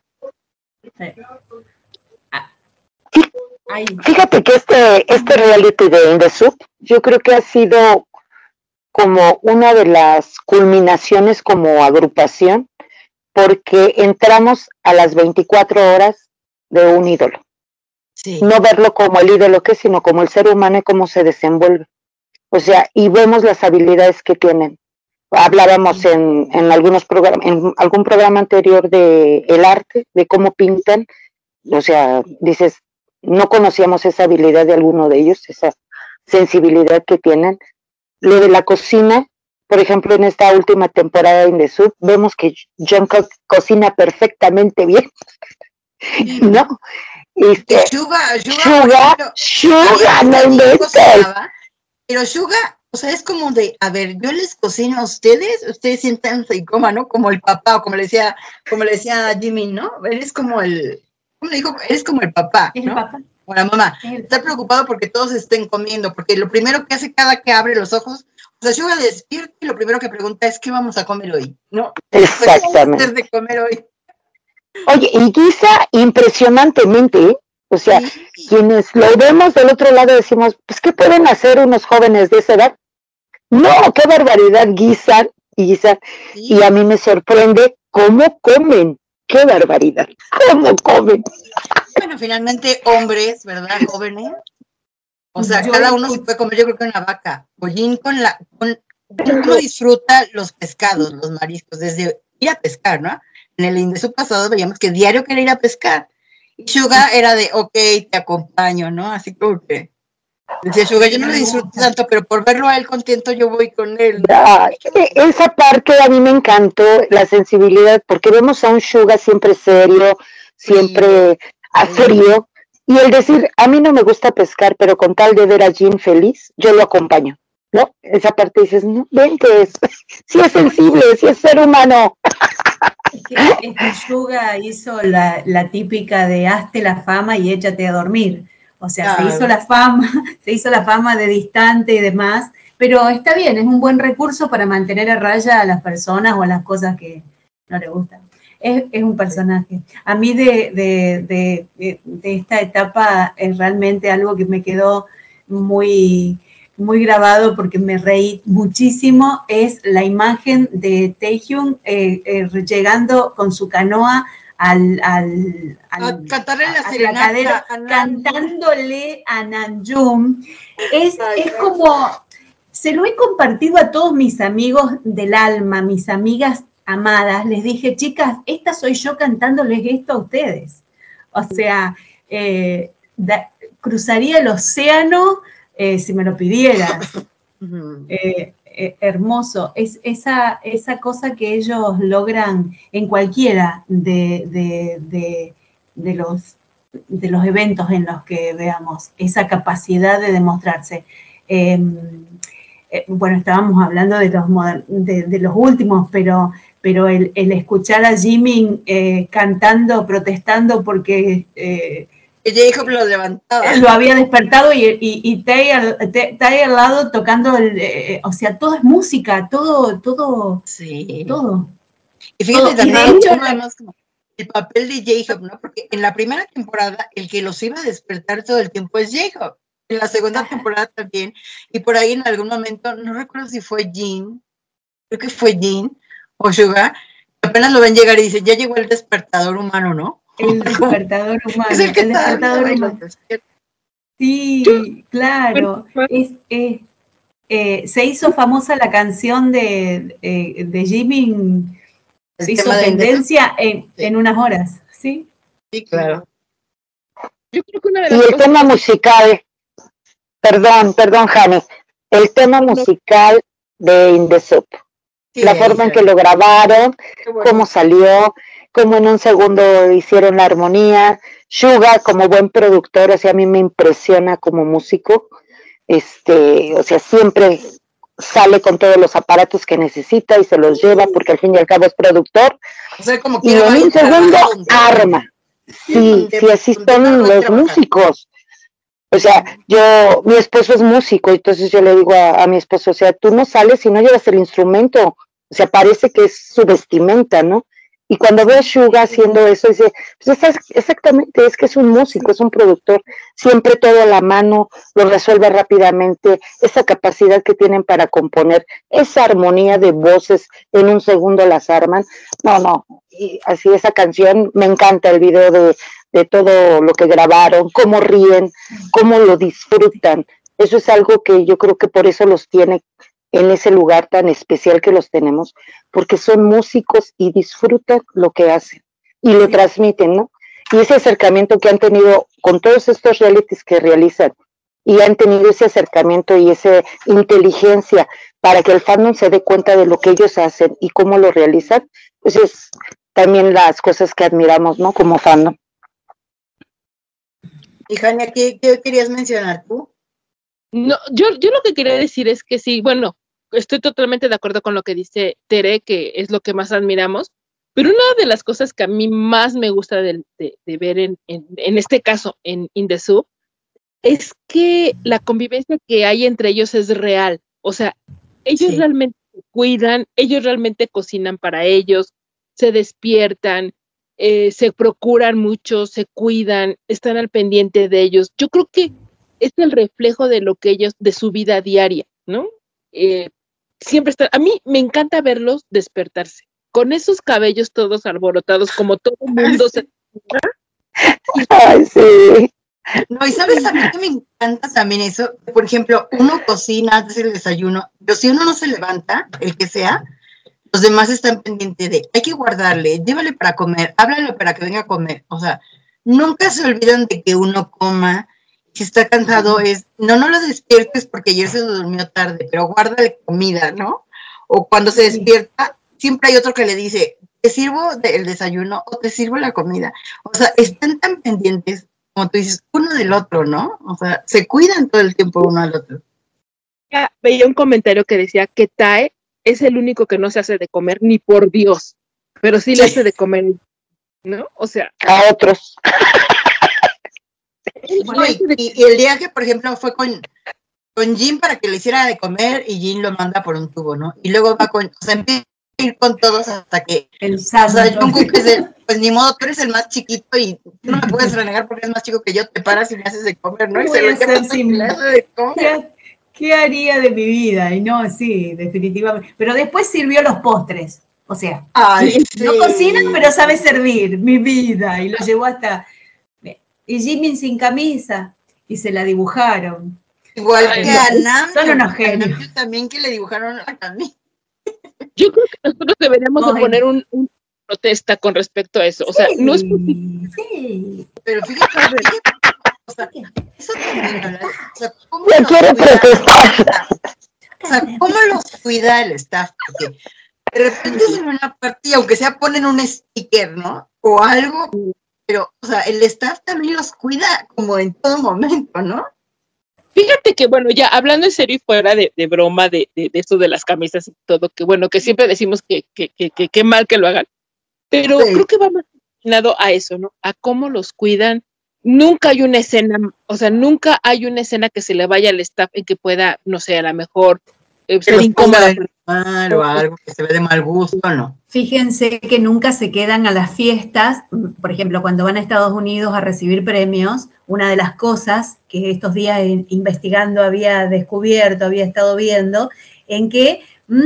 Fíjate que este reality de In the Soup, yo creo que ha sido como una de las culminaciones como agrupación, porque entramos a las 24 horas de un ídolo. Sí. No verlo como el ídolo que es, sino como el ser humano y cómo se desenvuelve. O sea, y vemos las habilidades que tienen. Hablábamos en algunos programas, en algún programa anterior de el arte, de cómo pintan. O sea, dices, no conocíamos esa habilidad de alguno de ellos, esa sensibilidad que tienen. Lo de la cocina, por ejemplo, en esta última temporada de In the Soup, vemos que Jungkook cocina perfectamente bien, ¿no?
Suga,
no inventes.
Pero Suga, o sea, es como de, a ver, yo les cocino a ustedes siéntanse y coman, ¿no? Como el papá, o como le decía Jimmy, ¿no? Eres como el, ¿cómo le dijo? Eres como el papá, ¿no? El papá. O la mamá. Está preocupado porque todos estén comiendo, porque lo primero que hace cada que abre los ojos, o sea, Suga despierta y lo primero que pregunta es, ¿qué vamos a comer hoy? ¿No?
Exactamente.
¿Qué de comer hoy?
Oye, y guisa impresionantemente, ¿eh? O sea, quienes lo vemos del otro lado decimos, pues, ¿qué pueden hacer unos jóvenes de esa edad? No, qué barbaridad, guisan y guisan. Sí. Y a mí me sorprende cómo comen. ¡Qué barbaridad! ¿Cómo comen?
Bueno, finalmente hombres, ¿verdad? Jóvenes. O sea, cada uno se puede comer, yo creo que una vaca. Pollín uno disfruta los pescados, los mariscos, desde ir a pescar, ¿no? En el In the Soup pasado veíamos que diario quería ir a pescar. Y Suga era de, ok, te acompaño, ¿no? Así como que decía Suga, yo no lo disfruto tanto, pero por verlo a él contento yo voy con él.
Esa parte a mí me encantó, la sensibilidad, porque vemos a un Suga siempre serio, siempre serio, y el decir, a mí no me gusta pescar, pero con tal de ver a Jin feliz, yo lo acompaño, ¿no? Esa parte dices, no, ven que es, sí es sensible, sí es ser humano.
Es que Suga hizo la típica de hazte la fama y échate a dormir. O sea, se hizo la fama de distante y demás, pero está bien, es un buen recurso para mantener a raya a las personas o a las cosas que no le gustan. Es un personaje. A mí de esta etapa es realmente algo que me quedó muy, muy grabado porque me reí muchísimo, es la imagen de Taehyung llegando con su canoa al
cantarle la serenata,
cantándole a Namjoon. Es como, se lo he compartido a todos mis amigos del alma, mis amigas amadas, les dije, chicas, esta soy yo cantándoles esto a ustedes. O sea, cruzaría el océano si me lo pidieras. Hermoso. Es esa cosa que ellos logran en cualquiera de los eventos en los que veamos, esa capacidad de demostrarse. Bueno, estábamos hablando de los últimos, pero el escuchar a Jimin cantando, protestando porque
J-Hope lo levantaba.
Lo había despertado y Tae al lado tocando o sea, todo es música, todo.
Sí.
Todo.
Y fíjate, también vemos el papel de J-Hope, ¿no? Porque en la primera temporada el que los iba a despertar todo el tiempo es J-Hope. En la segunda temporada también. Y por ahí en algún momento, no recuerdo si fue Jin, creo que fue Jin o Suga, apenas lo ven llegar y dicen, ya llegó el despertador humano, ¿no?
El despertador humano.
Es el despertador humano.
Sí, claro. Se hizo famosa la canción de Jimin, se hizo tendencia en unas horas, ¿sí?
Sí, claro.
Yo creo que una de
las cosas... tema musical, perdón, James, el tema musical de In the Soup, sí, la forma en que lo grabaron, cómo salió, cómo en un segundo hicieron la armonía. Suga como buen productor, o sea, a mí me impresiona como músico, o sea, siempre sale con todos los aparatos que necesita y se los lleva porque al fin y al cabo es productor.
O sea, como que
y en un segundo arma. Sí, así son los músicos. O sea, mi esposo es músico, entonces yo le digo a mi esposo, o sea, tú no sales si no llevas el instrumento, O sea, parece que es su vestimenta, ¿no? Y cuando veo a Suga haciendo eso, dice, pues exactamente, es que es un músico, es un productor, siempre todo a la mano, lo resuelve rápidamente, esa capacidad que tienen para componer, esa armonía de voces, en un segundo las arman. No, y así esa canción, me encanta el video de todo lo que grabaron, cómo ríen, cómo lo disfrutan. Eso es algo que yo creo que por eso los tiene en ese lugar tan especial que los tenemos, porque son músicos y disfrutan lo que hacen y lo transmiten, ¿no? Y ese acercamiento que han tenido con todos estos realities que realizan, y han tenido ese acercamiento y esa inteligencia para que el fandom se dé cuenta de lo que ellos hacen y cómo lo realizan, pues es también las cosas que admiramos, ¿no? Como fandom.
Y Jania, ¿qué querías mencionar tú?
No, yo lo que quería decir es que sí, bueno, estoy totalmente de acuerdo con lo que dice Tere, que es lo que más admiramos, pero una de las cosas que a mí más me gusta de ver en este caso en In The SOOP es que la convivencia que hay entre ellos es real, o sea, ellos realmente se cuidan, ellos realmente cocinan para ellos, se despiertan, se procuran mucho, se cuidan, están al pendiente de ellos. Yo creo que es el reflejo de lo que ellos, de su vida diaria, ¿no? Siempre están, a mí me encanta verlos despertarse, con esos cabellos todos alborotados, como todo el mundo se...
Ay, sí.
No, y sabes a mí que me encanta también eso, por ejemplo, uno cocina antes del desayuno, pero si uno no se levanta, el que sea, los demás están pendientes de, hay que guardarle, llévale para comer, háblale para que venga a comer, o sea, nunca se olvidan de que uno coma. Si está cansado no lo despiertes porque ayer se durmió tarde, pero guárdale comida, ¿no? O cuando se despierta, siempre hay otro que le dice, ¿te sirvo el desayuno o te sirvo la comida? O sea, están tan pendientes, como tú dices, uno del otro, ¿no? O sea, se cuidan todo el tiempo uno al otro.
Ya veía un comentario que decía que Tae es el único que no se hace de comer ni por Dios, pero sí le hace de comer, ¿no? O sea,
a otros.
Bueno, y el día que, por ejemplo, fue con Jin para que le hiciera de comer y Jin lo manda por un tubo, ¿no? Y luego va o sea, empieza a ir con todos hasta que,
o sea,
Jungkook pues ni modo, tú eres el más chiquito y tú no me puedes renegar porque eres más chico que yo, te paras y me haces de comer, ¿no? Y se lo lleva de comer.
¿Qué haría de mi vida? Y no, sí, definitivamente. Pero después sirvió los postres, o sea, no cocina, pero sabe servir, mi vida, y lo llevó hasta... Y Jimin sin camisa, y se la dibujaron.
Igual que a Nam.
Son unos genios.
También que le dibujaron la camisa.
Yo creo que nosotros deberíamos de poner una protesta con respecto a eso. O sea, no es posible.
Sí. Pero fíjate, o sea, eso también, ¿verdad? O sea, ¿cómo
quiero protestar?
O sea, ¿cómo los cuida el staff? Porque de repente en una parte, aunque sea ponen un sticker, ¿no? O algo... Pero, o sea, el staff también los cuida como en todo momento, ¿no?
Fíjate que, bueno, ya hablando en serio y fuera de broma de esto de las camisas y todo, que bueno, que siempre decimos que mal que lo hagan, pero creo que va más destinado a eso, ¿no? A cómo los cuidan. Nunca hay una escena, o sea, nunca hay una escena que se le vaya al staff en que pueda, no sé, a lo mejor ser incómoda.
O algo que se ve de mal gusto, ¿no?
Fíjense que nunca se quedan a las fiestas, por ejemplo, cuando van a Estados Unidos a recibir premios, una de las cosas que estos días investigando había descubierto, había estado viendo, en que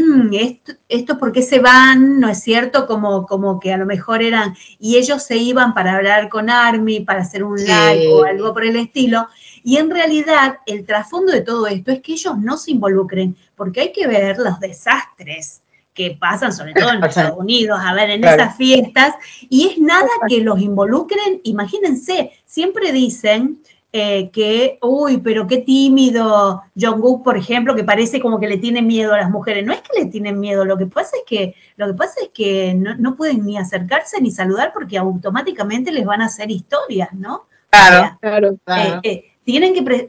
esto ¿por qué se van? ¿No es cierto? Como que a lo mejor eran, y ellos se iban para hablar con ARMY, para hacer un live o algo por el estilo, y en realidad el trasfondo de todo esto es que ellos no se involucren, porque hay que ver los desastres que pasan, sobre todo en los Estados Unidos, a ver, en esas fiestas, y es nada que los involucren. Imagínense, siempre dicen que, pero qué tímido Jungkook, por ejemplo, que parece como que le tiene miedo a las mujeres. No es que le tienen miedo, lo que pasa es que no pueden ni acercarse ni saludar porque automáticamente les van a hacer historias, ¿no?
Claro,
claro. Tienen que,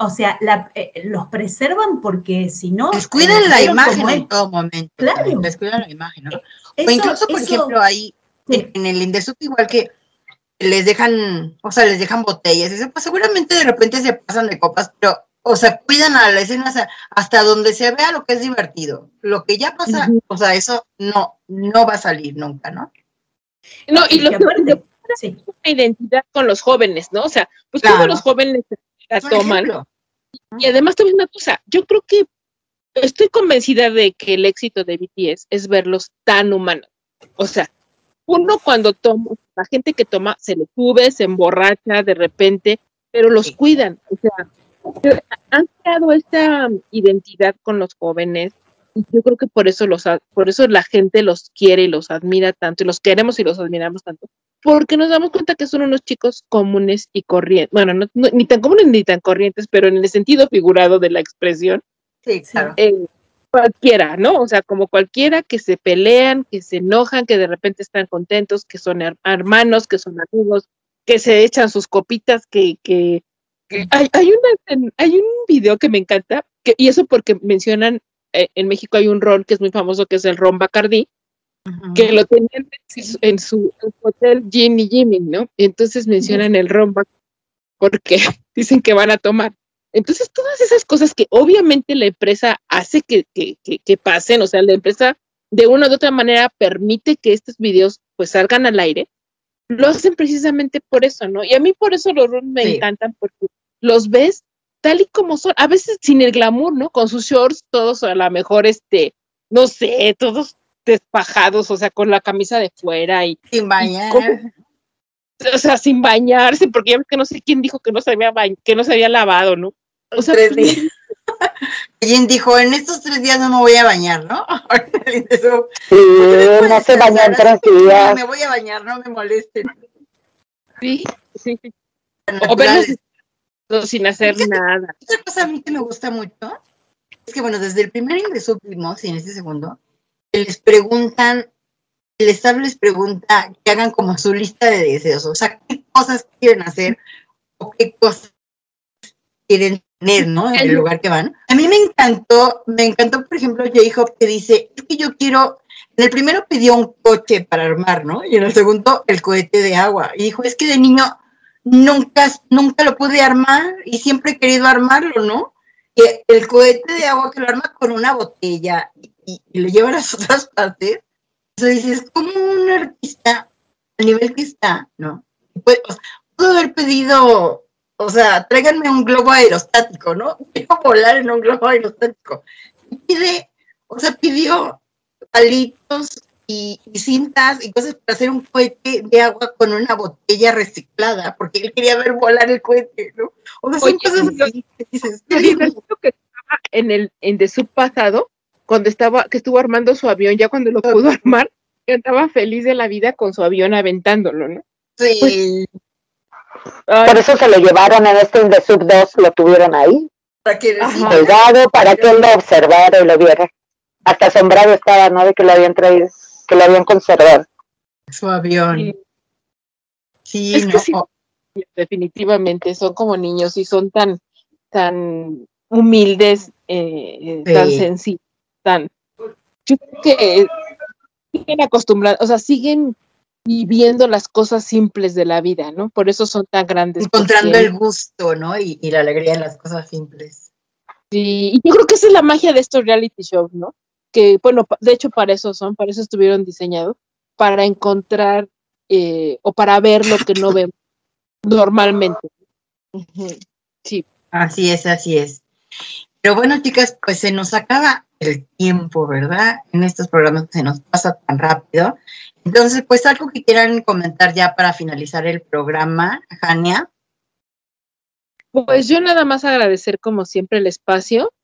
los preservan porque si no...
Les cuidan la imagen en todo momento.
Claro.
Les cuidan la imagen, ¿no? O incluso, por ejemplo, ahí, en el In The SOOP, igual que les dejan botellas. Eso, pues seguramente de repente se pasan de copas, pero o sea, cuidan a la escena, o sea, hasta donde se vea lo que es divertido. Lo que ya pasa, o sea, eso no va a salir nunca, ¿no?
No, y lo que es una identidad con los jóvenes, ¿no? O sea, pues todos los jóvenes la toman. Y además también una cosa, yo creo que estoy convencida de que el éxito de BTS es verlos tan humanos. O sea, uno cuando toma, la gente que toma se le sube, se emborracha de repente, pero los cuidan. O sea, han creado esta identidad con los jóvenes. Y yo creo que por eso la gente los quiere y los admira tanto, y los queremos y los admiramos tanto, porque nos damos cuenta que son unos chicos comunes y corrientes, bueno, no, ni tan comunes ni tan corrientes, pero en el sentido figurado de la expresión,
sí, claro.
Cualquiera, ¿no? O sea, como cualquiera, que se pelean, que se enojan, que de repente están contentos, que son hermanos, que son amigos, que se echan sus copitas, que hay un video que me encanta, y eso porque mencionan, en México hay un ron que es muy famoso, que es el ron Bacardí, que lo tenían en su hotel Gin y Jimmy, ¿no? Y entonces mencionan el ron Bacardí porque dicen que van a tomar. Entonces, todas esas cosas que obviamente la empresa hace que pasen, o sea, la empresa de una u otra manera permite que estos videos pues salgan al aire, lo hacen precisamente por eso, ¿no? Y a mí por eso los ron me encantan, porque los ves tal y como son, a veces sin el glamour, ¿no? Con sus shorts, todos a lo mejor, no sé, todos despajados, o sea, con la camisa de fuera y
sin bañar.
O sea, sin bañarse, porque ya ves que no sé quién dijo que no se había lavado, ¿no? O sea,
3 días. Alguien dijo, en estos 3 días no me voy a bañar, ¿no?
Sí, no se bañan en 3 días.
Me voy a bañar, no me molesten.
Sí. O verlos sin hacer nada.
Otra cosa a mí que me gusta mucho es que, bueno, desde el primer ingreso vimos, y en este segundo, el staff les pregunta que hagan como su lista de deseos, o sea, qué cosas quieren hacer o qué cosas quieren tener, ¿no? En el lugar que van. A mí me encantó, por ejemplo, J-Hope, que dice, es que yo quiero, en el primero pidió un coche para armar, ¿no? Y en el segundo, el cohete de agua. Y dijo, es que de niño nunca lo pude armar y siempre he querido armarlo, ¿no? Y el cohete de agua que lo arma con una botella y lo lleva a las otras partes. Eso dices, como un artista, al nivel que está, ¿no? Pues, pudo haber pedido, o sea, tráiganme un globo aerostático, ¿no? Quiero volar en un globo aerostático. Pidió palitos y cintas y cosas para hacer un cohete de agua con una botella reciclada, porque él quería ver volar el cohete, ¿no? O sea, son cosas así que dices,
que estaba en The Sub pasado, cuando estuvo armando su avión, ya cuando lo pudo armar, estaba feliz de la vida con su avión aventándolo, ¿no?
Sí.
Por eso se lo llevaron en In The Sub 2, lo tuvieron ahí, colgado, para que él lo observara y lo viera. Hasta asombrado estaba, ¿no? De que lo habían traído, que lo habían conservado.
Su avión. Sí,
es que sí, definitivamente, son como niños y son tan humildes, tan sencillos, yo creo que siguen acostumbrados, o sea, siguen viviendo las cosas simples de la vida, ¿no? Por eso son tan grandes.
Encontrando el gusto, ¿no? Y la alegría en las cosas simples.
Sí, y yo creo que esa es la magia de estos reality shows, ¿no? Que, bueno, de hecho para eso estuvieron diseñados, para encontrar o para ver lo que no vemos normalmente. Sí.
Así es. Pero bueno, chicas, pues se nos acaba el tiempo, ¿verdad? En estos programas se nos pasa tan rápido. Entonces, pues algo que quieran comentar ya para finalizar el programa, Jania.
Pues yo nada más agradecer como siempre el espacio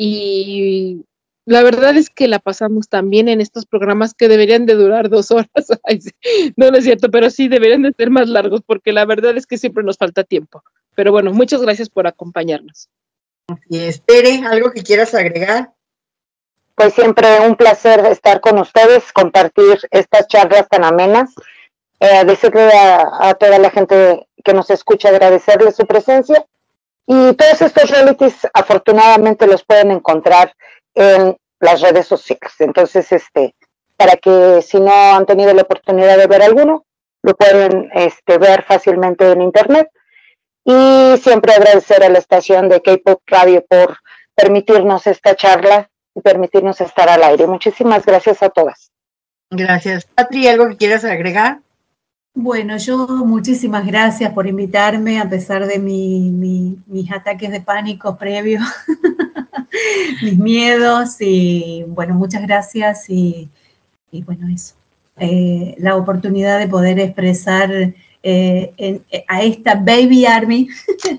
y la verdad es que la pasamos tan bien en estos programas que deberían de durar 2 horas. Ay, sí. No es cierto, pero sí deberían de ser más largos porque la verdad es que siempre nos falta tiempo. Pero bueno, muchas gracias por acompañarnos.
Y espere, ¿algo que quieras agregar?
Pues siempre un placer estar con ustedes, compartir estas charlas tan amenas. Decirle a toda la gente que nos escucha, agradecerle su presencia. Y todos estos realities, afortunadamente, los pueden encontrar en las redes sociales. Entonces, para que si no han tenido la oportunidad de ver alguno, lo pueden ver fácilmente en internet. Y siempre agradecer a la estación de K-Pop Radio por permitirnos esta charla y permitirnos estar al aire. Muchísimas gracias a todas.
Gracias. Patri, ¿algo que quieras agregar?
Bueno, yo muchísimas gracias por invitarme, a pesar de mis ataques de pánico previos, mis miedos, y bueno, muchas gracias y bueno, eso. La oportunidad de poder expresar a esta Baby Army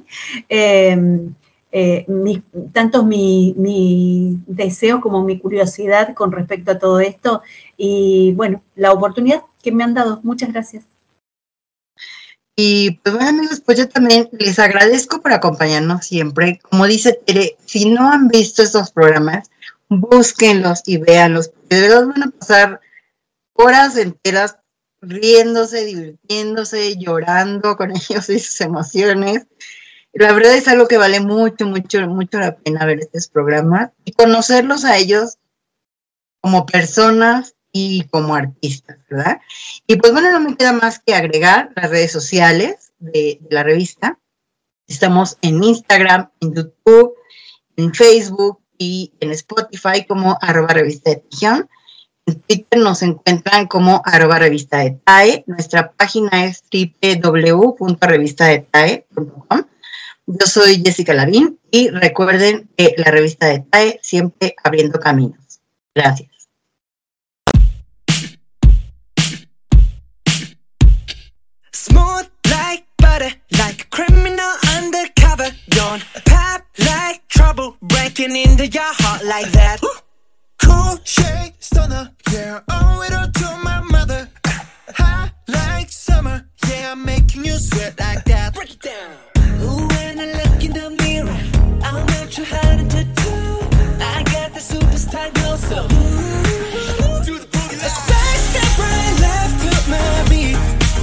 tanto mi deseo como mi curiosidad con respecto a todo esto, y bueno, la oportunidad que me han dado. Muchas gracias.
Y pues bueno, amigos, pues yo también les agradezco por acompañarnos siempre. Como dice Tere, si no han visto estos programas, búsquenlos y véanlos, porque de verdad van a pasar horas enteras riéndose, divirtiéndose, llorando con ellos y sus emociones. La verdad es algo que vale mucho, mucho, mucho la pena ver estos programas y conocerlos a ellos como personas y como artistas, ¿verdad? Y pues bueno, no me queda más que agregar las redes sociales de la revista. Estamos en Instagram, en YouTube, en Facebook y en Spotify como @revista de Tejión. En Twitter nos encuentran como @revistadetae. Nuestra página es www.revistadetae.com. Yo soy Jessica Lavín y recuerden que la revista de TAE siempre abriendo caminos. Gracias.
Smooth like butter, like a criminal undercover. Don't pop like trouble, breaking into your heart like that. Cool shade stunner, yeah, owe it all to my mother. Hot like summer, yeah, I'm making you sweat like that. Break it down. Ooh, when I look in the mirror, I'm not too hard to do. I got the superstar glow, so do the boogie. A side step right left to my beat.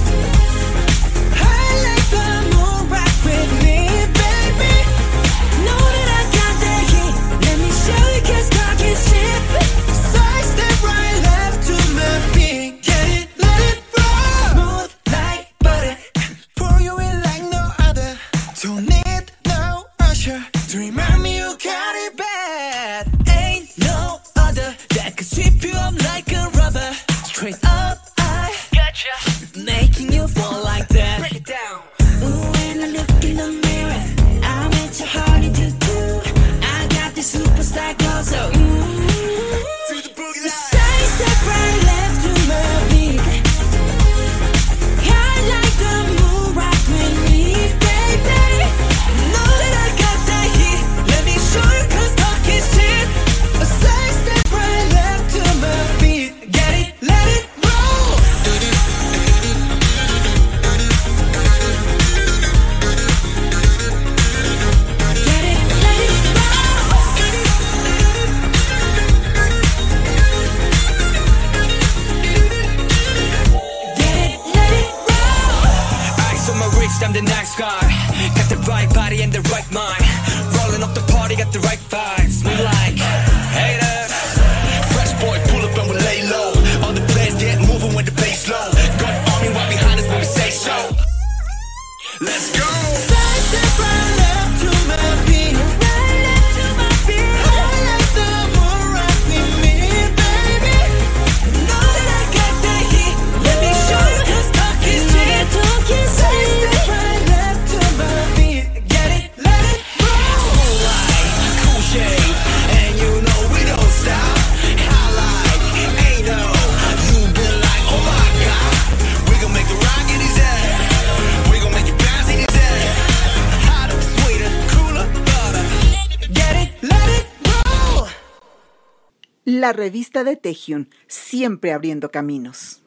I like the moon rock with me, baby. Know that I got that heat. Let me show you, 'cause talk is cheap. Side step right left to my beat. Get it, let it roll. Smooth like butter, pour you in like no other. Don't need no usher to remind me you got it bad. Ain't no other that could sweep you up like a rubber. Straight up, I gotcha, making you fall like that. Break it down. Ooh, when I look in the mirror, I'm at your heart to do. I got the superstar glow, so to the boogie line. Side step right left to my beat. I like the moon rock with me, baby. Know that I got that heat. Let me show you, 'cause talk is cheap. A side step right left to my beat. Get it, let it roll. Get it, let it roll. Ice on my wrist, I'm the nice guy. Got the right body and the right mind. Rolling up the party, got the right vibes. We like haters. Fresh boy, pull up and we lay low. All the players get moving when the bass low. Got army right behind us when we say so. Let's go. Side step right left to my beat. Right left to my beat. I like the moon rock with me, baby. Know that I got that heat. Let me show you, 'cause talk is cheap. Side step right left to my beat. Get it, let it roll. Cool light, cool shade, and you know we don't stop. Highlight, ain't no, you been like, oh my god. We gon' make it rock in his head. We gon' make it bounce in his head. Hotter, sweeter, cooler, butter. Get it, let it roll.
La revista de Taehyun, siempre abriendo caminos.